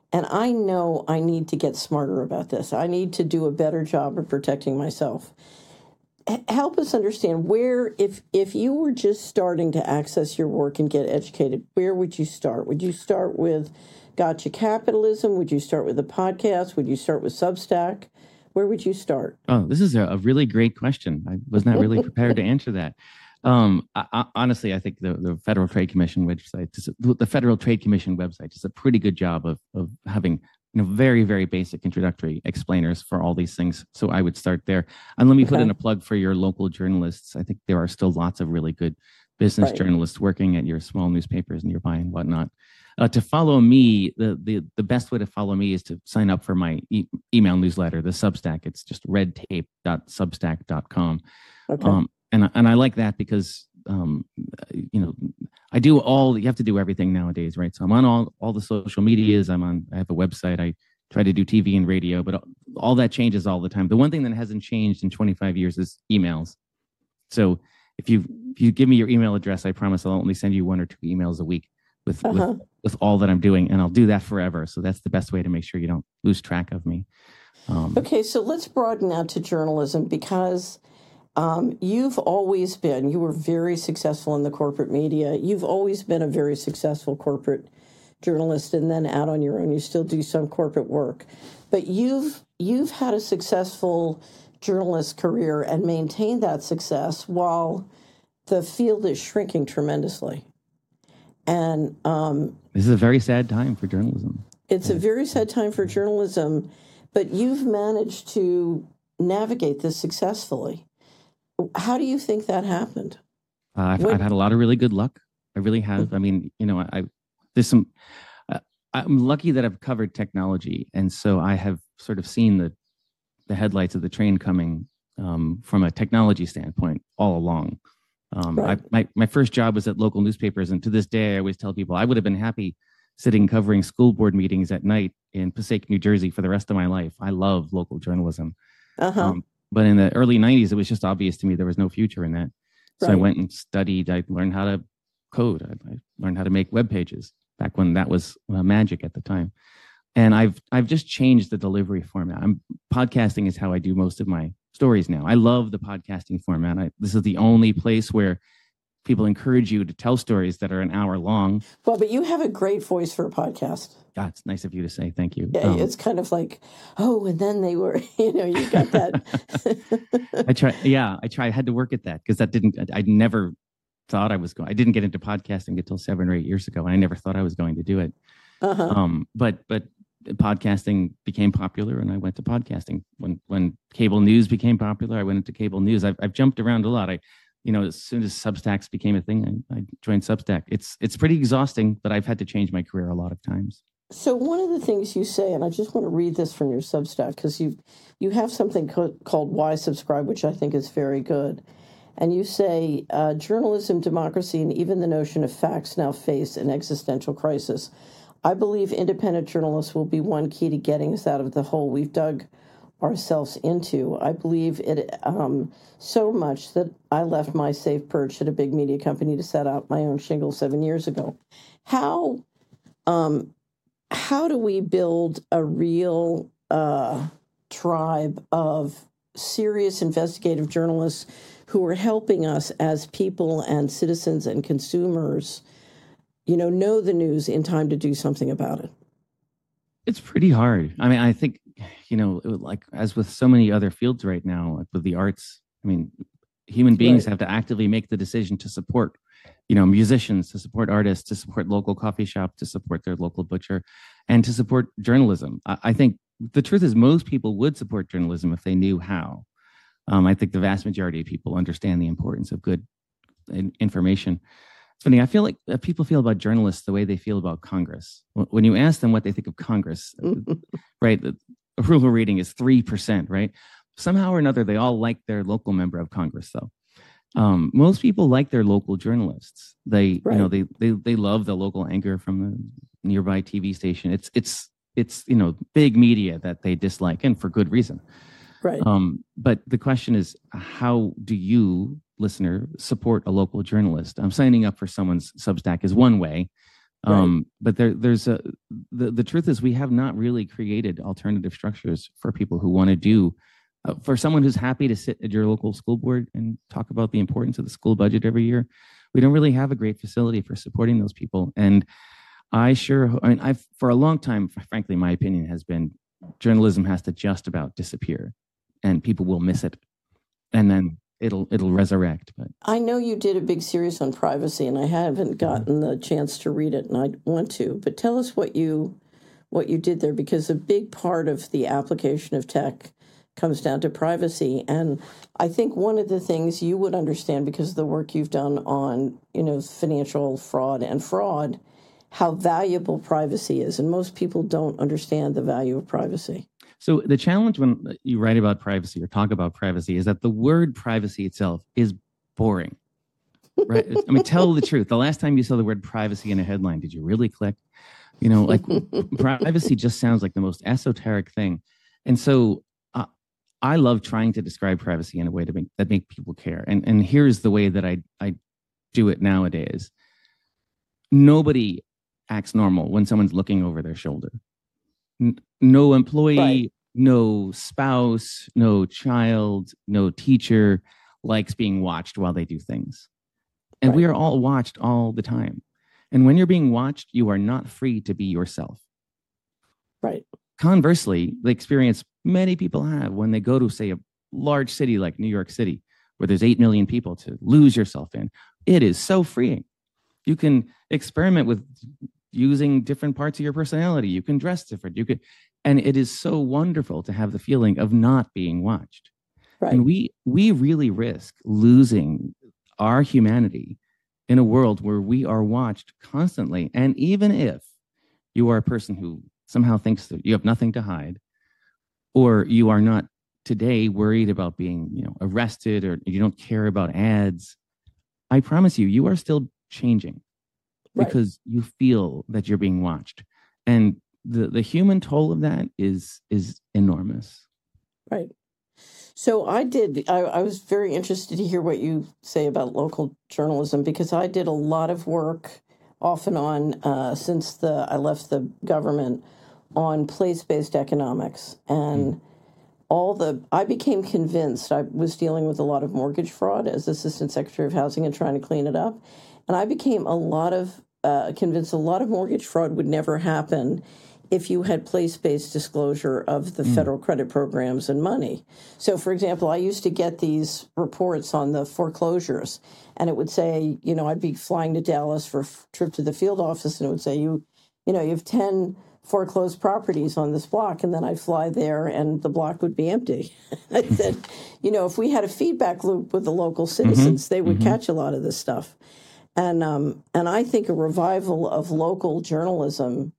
Speaker 1: And I know I need to get smarter about this. I need to do a better job of protecting myself. H- help us understand where, if if you were just starting to access your work and get educated, where would you start? Would you start with Gotcha Capitalism? Would you start with a podcast? Would you start with Substack? Where would you start?
Speaker 2: Oh, this is a, a really great question. I was not really prepared to answer that. Um, I, I, honestly, I think the, the Federal Trade Commission website, is, the Federal Trade Commission website, does a pretty good job of of having, you know, very very basic introductory explainers for all these things. So I would start there. And let me okay. put in a plug for your local journalists. I think there are still lots of really good business right. journalists working at your small newspapers nearby and whatnot. Uh, to follow me, the, the the best way to follow me is to sign up for my e- email newsletter, the Substack. It's just red tape dot substack dot com. Okay. Um, and, and I like that because, um, you know, I do all, you have to do everything nowadays, right? So I'm on all, all the social medias. I'm on, I have a website. I try to do T V and radio, but all that changes all the time. The one thing that hasn't changed in twenty-five years is emails. So if you, if you give me your email address, I promise I'll only send you one or two emails a week. With, uh-huh. with with all that I'm doing, and I'll do that forever. So that's the best way to make sure you don't lose track of me. Um,
Speaker 1: okay, so let's broaden out to journalism because um, you've always been, you were very successful in the corporate media. You've always been a very successful corporate journalist, and then out on your own, you still do some corporate work. But you've you've had a successful journalist career and maintained that success while the field is shrinking tremendously. And um,
Speaker 2: this is a very sad time for journalism.
Speaker 1: It's a very sad time for journalism, but you've managed to navigate this successfully. How do you think that happened?
Speaker 2: Uh, I've, I've had a lot of really good luck. I really have. I mean, you know, I there's some. Uh, I'm lucky that I've covered technology, and so I have sort of seen the the headlights of the train coming um, from a technology standpoint all along. Um, right. I, my, my first job was at local newspapers. And to this day, I always tell people I would have been happy sitting covering school board meetings at night in Passaic, New Jersey for the rest of my life. I love local journalism. Uh-huh. Um, but in the early nineties, it was just obvious to me there was no future in that. So right. I went and studied. I learned how to code. I, I learned how to make web pages back when that was uh, magic at the time. And I've I've just changed the delivery format. I'm podcasting is how I do most of my stories now. I love the podcasting format. I, this is the only place where people encourage you to tell stories that are an hour long.
Speaker 1: Well, but you have a great voice for a podcast.
Speaker 2: God, it's nice of you to say. Thank you.
Speaker 1: Yeah, um, it's kind of like, oh, and then they were, you know, you got that.
Speaker 2: I try. Yeah, I try. I had to work at that because that didn't. I, I never thought I was going. I didn't get into podcasting until seven or eight years ago, and I never thought I was going to do it. Uh-huh. Um, but but. Podcasting became popular, and I went to podcasting. When when cable news became popular, I went into cable news. I've I've jumped around a lot. I, you know, as soon as Substacks became a thing, I, I joined Substack. It's it's pretty exhausting, but I've had to change my career a lot of times.
Speaker 1: So one of the things you say, and I just want to read this from your Substack because you you have something co- called Why Subscribe, which I think is very good. And you say uh, journalism, democracy, and even the notion of facts now face an existential crisis. I believe independent journalists will be one key to getting us out of the hole we've dug ourselves into. I believe it um, so much that I left my safe perch at a big media company to set out my own shingle seven years ago. How um, how do we build a real uh, tribe of serious investigative journalists who are helping us as people and citizens and consumers, you know, know the news in time to do something about it?
Speaker 2: It's pretty hard. I mean, I think, you know, like as with so many other fields right now, like with the arts, I mean, human beings right. have to actively make the decision to support, you know, musicians, to support artists, to support local coffee shop, to support their local butcher, and to support journalism. I, I think the truth is most people would support journalism if they knew how. Um, I think the vast majority of people understand the importance of good in- information. It's funny. I feel like people feel about journalists the way they feel about Congress. When you ask them what they think of Congress, right, the approval rating is three percent, right? Somehow or another, they all like their local member of Congress, though. Um, most people like their local journalists. They, right. you know, they they they love the local anchor from the nearby T V station. It's it's it's you know big media that they dislike, and for good reason.
Speaker 1: Right.
Speaker 2: Um, but the question is, how do you, listener, support a local journalist? I'm signing up for someone's Substack is one way, um, right. but there, there's a the, the truth is we have not really created alternative structures for people who want to do, uh, for someone who's happy to sit at your local school board and talk about the importance of the school budget every year. We don't really have a great facility for supporting those people. And I sure, I mean, I've, for a long time, frankly, my opinion has been journalism has to just about disappear and people will miss it. And then it'll, it'll resurrect. But
Speaker 1: I know you did a big series on privacy and I haven't gotten the chance to read it and I want to, but tell us what you, what you did there, because a big part of the application of tech comes down to privacy. And I think one of the things you would understand because of the work you've done on, you know, financial fraud and fraud, how valuable privacy is. And most people don't understand the value of privacy.
Speaker 2: So the challenge when you write about privacy or talk about privacy is that the word privacy itself is boring, right? I mean, tell the truth. The last time you saw the word privacy in a headline, did you really click? You know, like privacy just sounds like the most esoteric thing. And so uh, I love trying to describe privacy in a way to make, that make people care. And, and here's the way that I, I do it nowadays. Nobody acts normal when someone's looking over their shoulder. N- no employee, right. No spouse, no child, no teacher likes being watched while they do things. And right. We are all watched all the time. And when you're being watched, you are not free to be yourself.
Speaker 1: Right.
Speaker 2: Conversely, the experience many people have when they go to, say, a large city like New York City, where there's eight million people to lose yourself in, it is so freeing. You can experiment with using different parts of your personality. You can dress different. You could, and it is so wonderful to have the feeling of not being watched. Right. And we we really risk losing our humanity in a world where we are watched constantly. And even if you are a person who somehow thinks that you have nothing to hide, or you are not today worried about being, you know, arrested, or you don't care about ads, I promise you, you are still changing. Right. Because you feel that you're being watched. And the, the human toll of that is is enormous.
Speaker 1: Right. So I did, I, I was very interested to hear what you say about local journalism, because I did a lot of work off and on uh, since the I left the government on place-based economics. And mm. all the, I became convinced, I was dealing with a lot of mortgage fraud as Assistant Secretary of Housing and trying to clean it up. And I became a lot of, uh, convinced a lot of mortgage fraud would never happen if you had place-based disclosure of the mm. federal credit programs and money. So, for example, I used to get these reports on the foreclosures, and it would say, you know, I'd be flying to Dallas for a trip to the field office, and it would say, you, you know, you have ten foreclosed properties on this block, and then I'd fly there, and the block would be empty. I said, you know, if we had a feedback loop with the local citizens, mm-hmm. they would mm-hmm. catch a lot of this stuff. And um, and I think a revival of local journalism,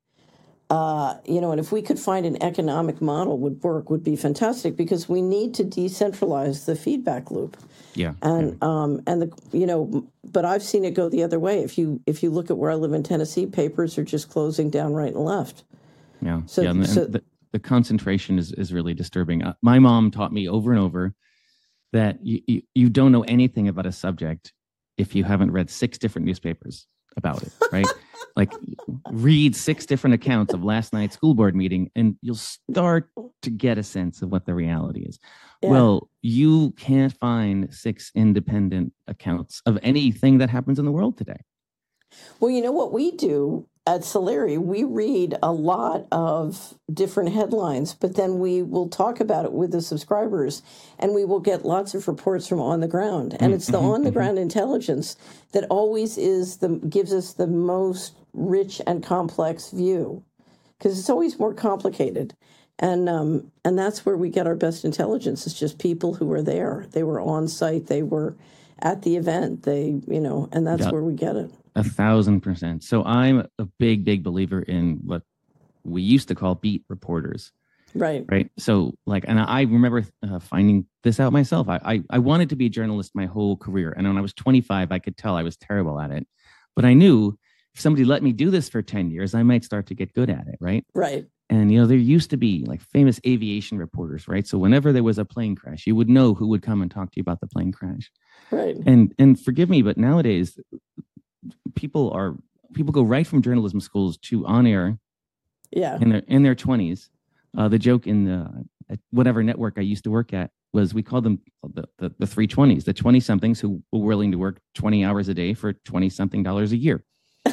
Speaker 1: uh, you know, and if we could find an economic model would work, would be fantastic, because we need to decentralize the feedback loop.
Speaker 2: Yeah.
Speaker 1: And yeah. um and the you know, but I've seen it go the other way. If you if you look at where I live in Tennessee, papers are just closing down right and left.
Speaker 2: Yeah. So, yeah, and, so and the, the concentration is is really disturbing. Uh, my mom taught me over and over that you, you you don't know anything about a subject if you haven't read six different newspapers about it, right? Like, read six different accounts of last night's school board meeting, and you'll start to get a sense of what the reality is. Yeah. Well, you can't find six independent accounts of anything that happens in the world today.
Speaker 1: Well, you know what we do at Solari? We read a lot of different headlines, but then we will talk about it with the subscribers, and we will get lots of reports from on the ground. And it's the mm-hmm, on the ground mm-hmm. intelligence that always is the gives us the most rich and complex view, because it's always more complicated. And um, and that's where we get our best intelligence. It's just people who are there. They were on site. They were at the event. They, you know, and that's yep. where we get it.
Speaker 2: A thousand percent. So I'm a big, big believer in what we used to call beat reporters.
Speaker 1: Right.
Speaker 2: Right. So like, and I remember uh, finding this out myself. I, I I wanted to be a journalist my whole career. And when I was twenty-five, I could tell I was terrible at it. But I knew if somebody let me do this for ten years, I might start to get good at it. Right.
Speaker 1: Right.
Speaker 2: And, you know, there used to be like famous aviation reporters, right? So whenever there was a plane crash, you would know who would come and talk to you about the plane crash.
Speaker 1: Right.
Speaker 2: And and forgive me, but nowadays, people are people go right from journalism schools to on-air
Speaker 1: Yeah.
Speaker 2: in their in their twenties. Uh, the joke in the at whatever network I used to work at was we called them the the, the three twenties, the twenty somethings who were willing to work twenty hours a day for twenty something dollars a year.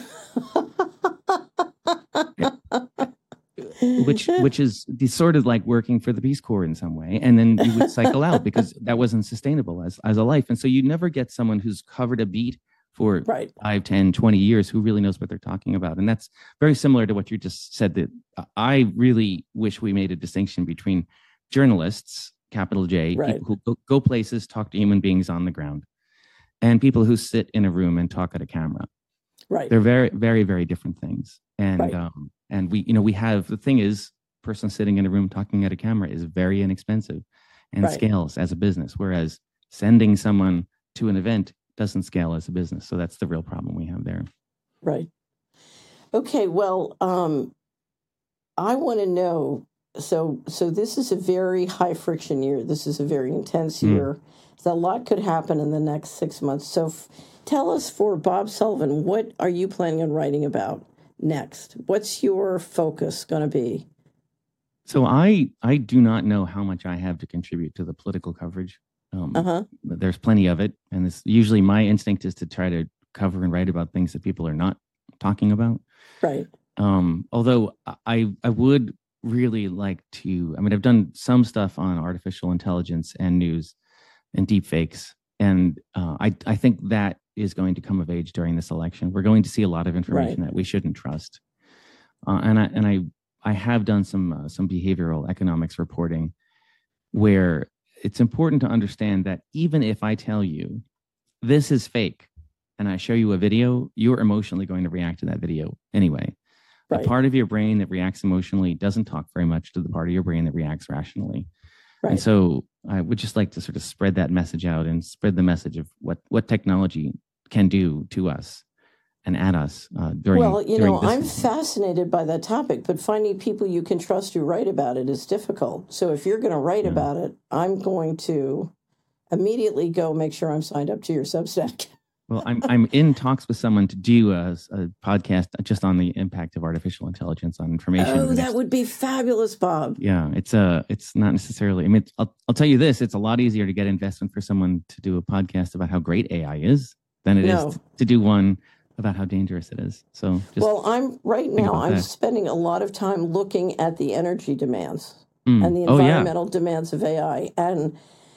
Speaker 2: Yeah. Which which is the sort of like working for the Peace Corps in some way, and then you would cycle out because that wasn't sustainable as as a life. And so you never get someone who's covered a beat for
Speaker 1: right.
Speaker 2: five, ten, twenty years who really knows what they're talking about. And that's very similar to what you just said, that I really wish we made a distinction between journalists, capital J,
Speaker 1: right.
Speaker 2: people who go, go places, talk to human beings on the ground, and people who sit in a room and talk at a camera.
Speaker 1: Right.
Speaker 2: They're very, very, very different things. And
Speaker 1: right.
Speaker 2: um, and we, you know, we have, the thing is, person sitting in a room talking at a camera is very inexpensive and
Speaker 1: right.
Speaker 2: scales as a business, whereas sending someone to an event doesn't scale as a business. So that's the real problem we have there.
Speaker 1: Right. Okay. Well, um, I want to know. So, so this is a very high friction year. This is a very intense year. Mm. So a lot could happen in the next six months. So, f- tell us, for Bob Sullivan, what are you planning on writing about next? What's your focus going to be?
Speaker 2: So I I do not know how much I have to contribute to the political coverage. Um,
Speaker 1: uh-huh.
Speaker 2: There's plenty of it, and it's usually my instinct is to try to cover and write about things that people are not talking about.
Speaker 1: Right.
Speaker 2: Um, although I I would really like to. I mean, I've done some stuff on artificial intelligence and news and deep fakes, and uh, I I think that is going to come of age during this election. We're going to see a lot of information
Speaker 1: right.
Speaker 2: that we shouldn't trust, uh, and I and I. I have done some uh, some behavioral economics reporting where it's important to understand that even if I tell you this is fake and I show you a video, you're emotionally going to react to that video anyway. Right. The part of your brain that reacts emotionally doesn't talk very much to the part of your brain that reacts rationally. Right. And so I would just like to sort of spread that message out and spread the message of what, what technology can do to us and at us uh, during.
Speaker 1: Well, you
Speaker 2: during
Speaker 1: know,
Speaker 2: this
Speaker 1: I'm
Speaker 2: season.
Speaker 1: fascinated by that topic, but finding people you can trust who write about it is difficult. So if you're going to write yeah. about it, I'm going to immediately go make sure I'm signed up to your Substack.
Speaker 2: Well, I'm I'm in talks with someone to do a, a podcast just on the impact of artificial intelligence on information.
Speaker 1: Oh, that would be fabulous, Bob.
Speaker 2: Yeah, it's a it's not necessarily. I mean, it's, I'll I'll tell you this: it's a lot easier to get investment for someone to do a podcast about how great A I is than it no. is to do one about how dangerous it is. So, just
Speaker 1: well, I'm right now. I'm
Speaker 2: that.
Speaker 1: spending a lot of time looking at the energy demands
Speaker 2: mm.
Speaker 1: and the
Speaker 2: oh,
Speaker 1: environmental
Speaker 2: yeah.
Speaker 1: demands of A I, and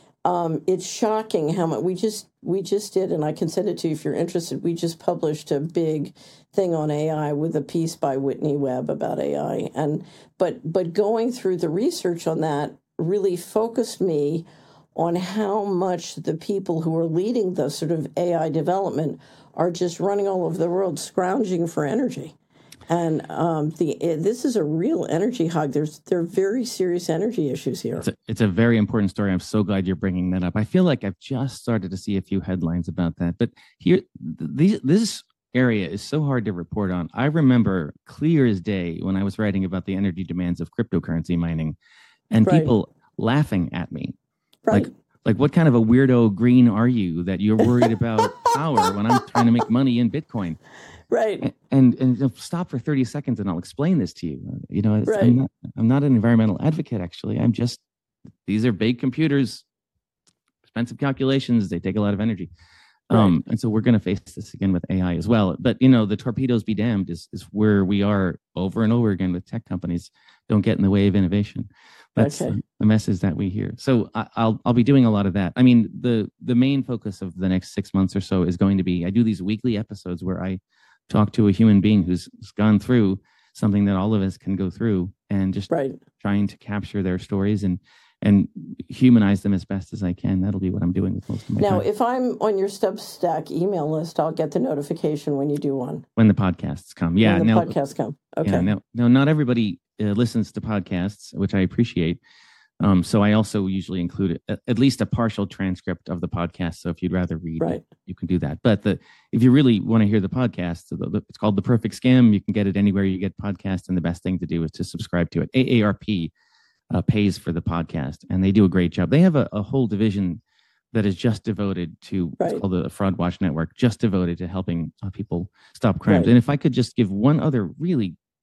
Speaker 1: um, it's shocking how much we just we just did. And I can send it to you if you're interested. We just published a big thing on A I with a piece by Whitney Webb about A I, and but but going through the research on that really focused me on how much the people who are leading the sort of A I development are just running all over the world scrounging for energy. And um, the this is a real energy hog. There's there are very serious energy issues here.
Speaker 2: It's a, it's a very important story. I'm so glad you're bringing that up. I feel like I've just started to see a few headlines about that. But here, these, this area is so hard to report on. I remember clear as day when I was writing about the energy demands of cryptocurrency mining and
Speaker 1: right.
Speaker 2: people laughing at me.
Speaker 1: Right.
Speaker 2: Like, Like, what kind of a weirdo green are you that you're worried about power when I'm trying to make money in Bitcoin?
Speaker 1: Right.
Speaker 2: And and, and stop for thirty seconds and I'll explain this to you. You know,
Speaker 1: right.
Speaker 2: I'm, not, I'm not an environmental advocate, actually. I'm just, these are big computers, expensive calculations. They take a lot of energy. Right. Um, and so we're going to face this again with A I as well. But, you know, the torpedoes be damned is, is where we are over and over again with tech companies. Don't get in the way of innovation. That's
Speaker 1: okay.
Speaker 2: the, the message that we hear. So I, I'll I'll be doing a lot of that. I mean, the the main focus of the next six months or so is going to be, I do these weekly episodes where I talk to a human being who's gone through something that all of us can go through, and just
Speaker 1: right.
Speaker 2: trying to capture their stories and and humanize them as best as I can. That'll be what I'm doing with most of my
Speaker 1: now,
Speaker 2: time.
Speaker 1: if I'm on your Substack email list, I'll get the notification when you do one.
Speaker 2: When the podcasts come. Yeah.
Speaker 1: When the
Speaker 2: now,
Speaker 1: podcasts come. Okay.
Speaker 2: Yeah, no, no, not everybody uh, listens to podcasts, which I appreciate. Um, so I also usually include a, at least a partial transcript of the podcast. So if you'd rather read,
Speaker 1: right.
Speaker 2: it, you can do that. But the if you really want to hear the podcast, the, the, it's called The Perfect Scam. You can get it anywhere you get podcasts. And the best thing to do is to subscribe to it. A A R P uh, pays for the podcast, and they do a great job. They have a, a whole division that is just devoted to,
Speaker 1: right.
Speaker 2: it's called the Fraud Watch Network, just devoted to helping uh, people stop crimes.
Speaker 1: Right.
Speaker 2: And if I could just give one other really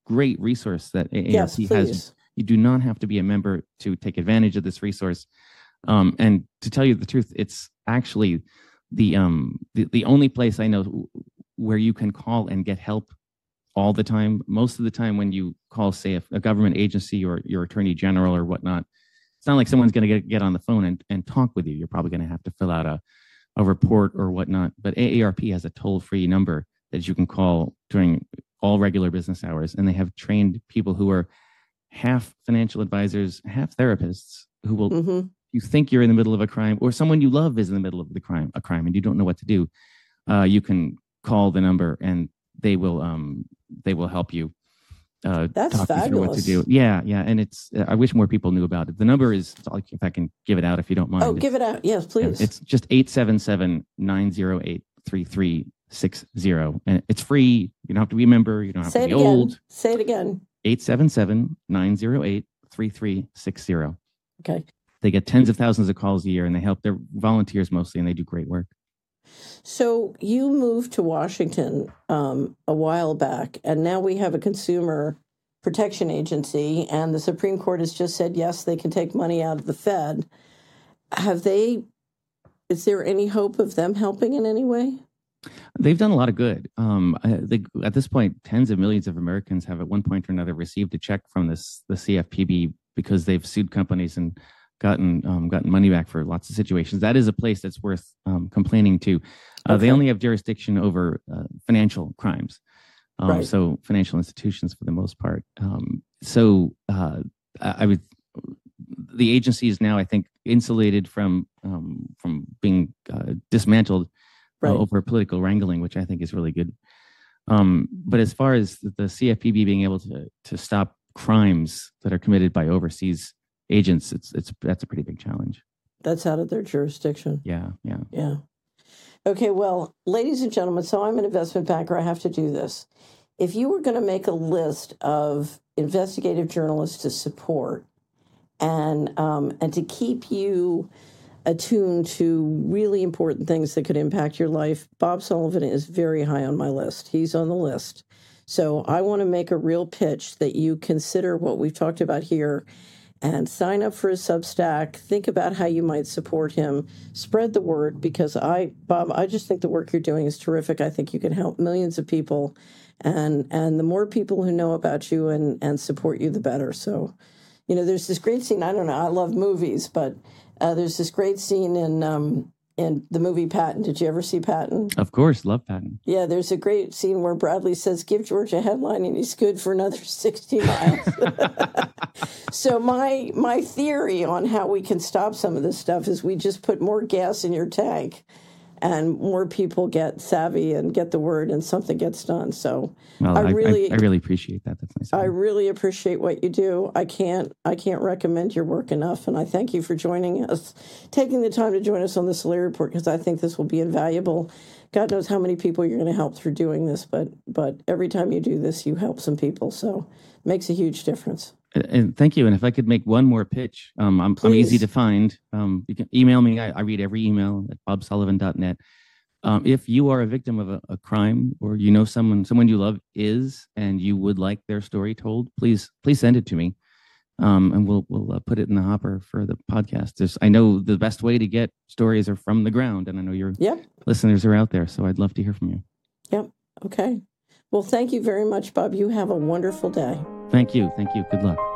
Speaker 2: great resource that A A R P
Speaker 1: Yes,
Speaker 2: has.
Speaker 1: please.
Speaker 2: You do not have to be a member to take advantage of this resource. Um, and to tell you the truth, it's actually the, um, the the only place I know where you can call and get help all the time. Most of the time when you call, say, a, a government agency or your attorney general or whatnot, it's not like someone's going to get, get on the phone and, and talk with you. You're probably going to have to fill out a, a report or whatnot. But A A R P has a toll-free number that you can call during all regular business hours. And they have trained people who are half financial advisors, half therapists who will,
Speaker 1: Mm-hmm.
Speaker 2: you think you're in the middle of a crime or someone you love is in the middle of the crime, a crime, and you don't know what to do. Uh, you can call the number and they will, um, they will help you. Uh,
Speaker 1: That's
Speaker 2: talk you through what to do.
Speaker 1: fabulous.
Speaker 2: Yeah, yeah, and it's. Uh, I wish more people knew about it. The number is, if I can give it out, if you don't mind.
Speaker 1: Oh,
Speaker 2: It's-
Speaker 1: give it out. Yes,
Speaker 2: yeah,
Speaker 1: please.
Speaker 2: it's just eight seven seven, nine zero eight, three three six zero, and it's free. You don't have to be a member. You don't have
Speaker 1: Say
Speaker 2: to
Speaker 1: it
Speaker 2: be
Speaker 1: again.
Speaker 2: old.
Speaker 1: Say it again.
Speaker 2: eight seven seven, nine zero eight, three three six zero.
Speaker 1: Okay.
Speaker 2: They get tens of thousands of calls a year, and they help their volunteers mostly, and they do great work.
Speaker 1: So you moved to Washington um, a while back, and now we have a consumer protection agency, and the Supreme Court has just said, yes, they can take money out of the Fed. Have they, is there any hope of them helping in any way?
Speaker 2: They've done a lot of good. Um, I- they, at this point, tens of millions of Americans have at one point or another received a check from this the C F P B because they've sued companies and gotten um, gotten money back for lots of situations. That is a place that's worth um, complaining to. Uh, They
Speaker 1: Okay.
Speaker 2: only have jurisdiction over uh, financial crimes, um,
Speaker 1: Right.
Speaker 2: so financial institutions for the most part. Um, so uh, I I would. The agency is now, I think, insulated from um, from being uh, dismantled
Speaker 1: Right.
Speaker 2: uh, over political wrangling, which I think is really good. Um, but as far as the C F P B being able to to stop crimes that are committed by overseas agents, it's it's that's a pretty big challenge.
Speaker 1: That's out of their jurisdiction.
Speaker 2: Yeah, yeah.
Speaker 1: Yeah. Okay, well, ladies and gentlemen, so I'm an investment banker. I have to do this. If you were going to make a list of investigative journalists to support and um, and to keep you attuned to really important things that could impact your life, Bob Sullivan is very high on my list. He's on the list. So I want to make a real pitch that you consider what we've talked about here and sign up for his Substack. Think about how you might support him. Spread the word, because I, Bob, I just think the work you're doing is terrific. I think you can help millions of people. And and the more people who know about you and, and support you, the better. So, you know, there's this great scene. I don't know. I love movies, but uh, there's this great scene in um, in the movie Patton. Did you ever see Patton?
Speaker 2: Of course, love Patton.
Speaker 1: Yeah, there's a great scene where Bradley says, "Give George a headline, and he's good for another sixty miles." So my my theory on how we can stop some of this stuff is we just put more gas in your tank, and more people get savvy and get the word, and something gets done. So
Speaker 2: Well,
Speaker 1: I
Speaker 2: I,
Speaker 1: really,
Speaker 2: I, I really appreciate that. That's nice. of
Speaker 1: I
Speaker 2: you.
Speaker 1: really appreciate what you do. I can't I can't recommend your work enough, and I thank you for joining us, taking the time to join us on the Solari Report, because I think this will be invaluable. God knows how many people you're going to help through doing this, but but every time you do this, you help some people, so it makes a huge difference.
Speaker 2: And thank you. And if I could make one more pitch, um, I'm, I'm easy
Speaker 1: Please.
Speaker 2: to find. Um, you can email me. I, I read every email at bob sullivan dot net. Um, if you are a victim of a, a crime, or you know someone someone you love is, and you would like their story told, please please send it to me, um, and we'll we'll uh, put it in the hopper for the podcast. There's, I know the best way to get stories are from the ground, and I know your
Speaker 1: Yep.
Speaker 2: listeners are out there, so I'd love to hear from you.
Speaker 1: Yep. Okay. Well, thank you very much, Bob. You have a wonderful day.
Speaker 2: Thank you. Thank you. Good luck.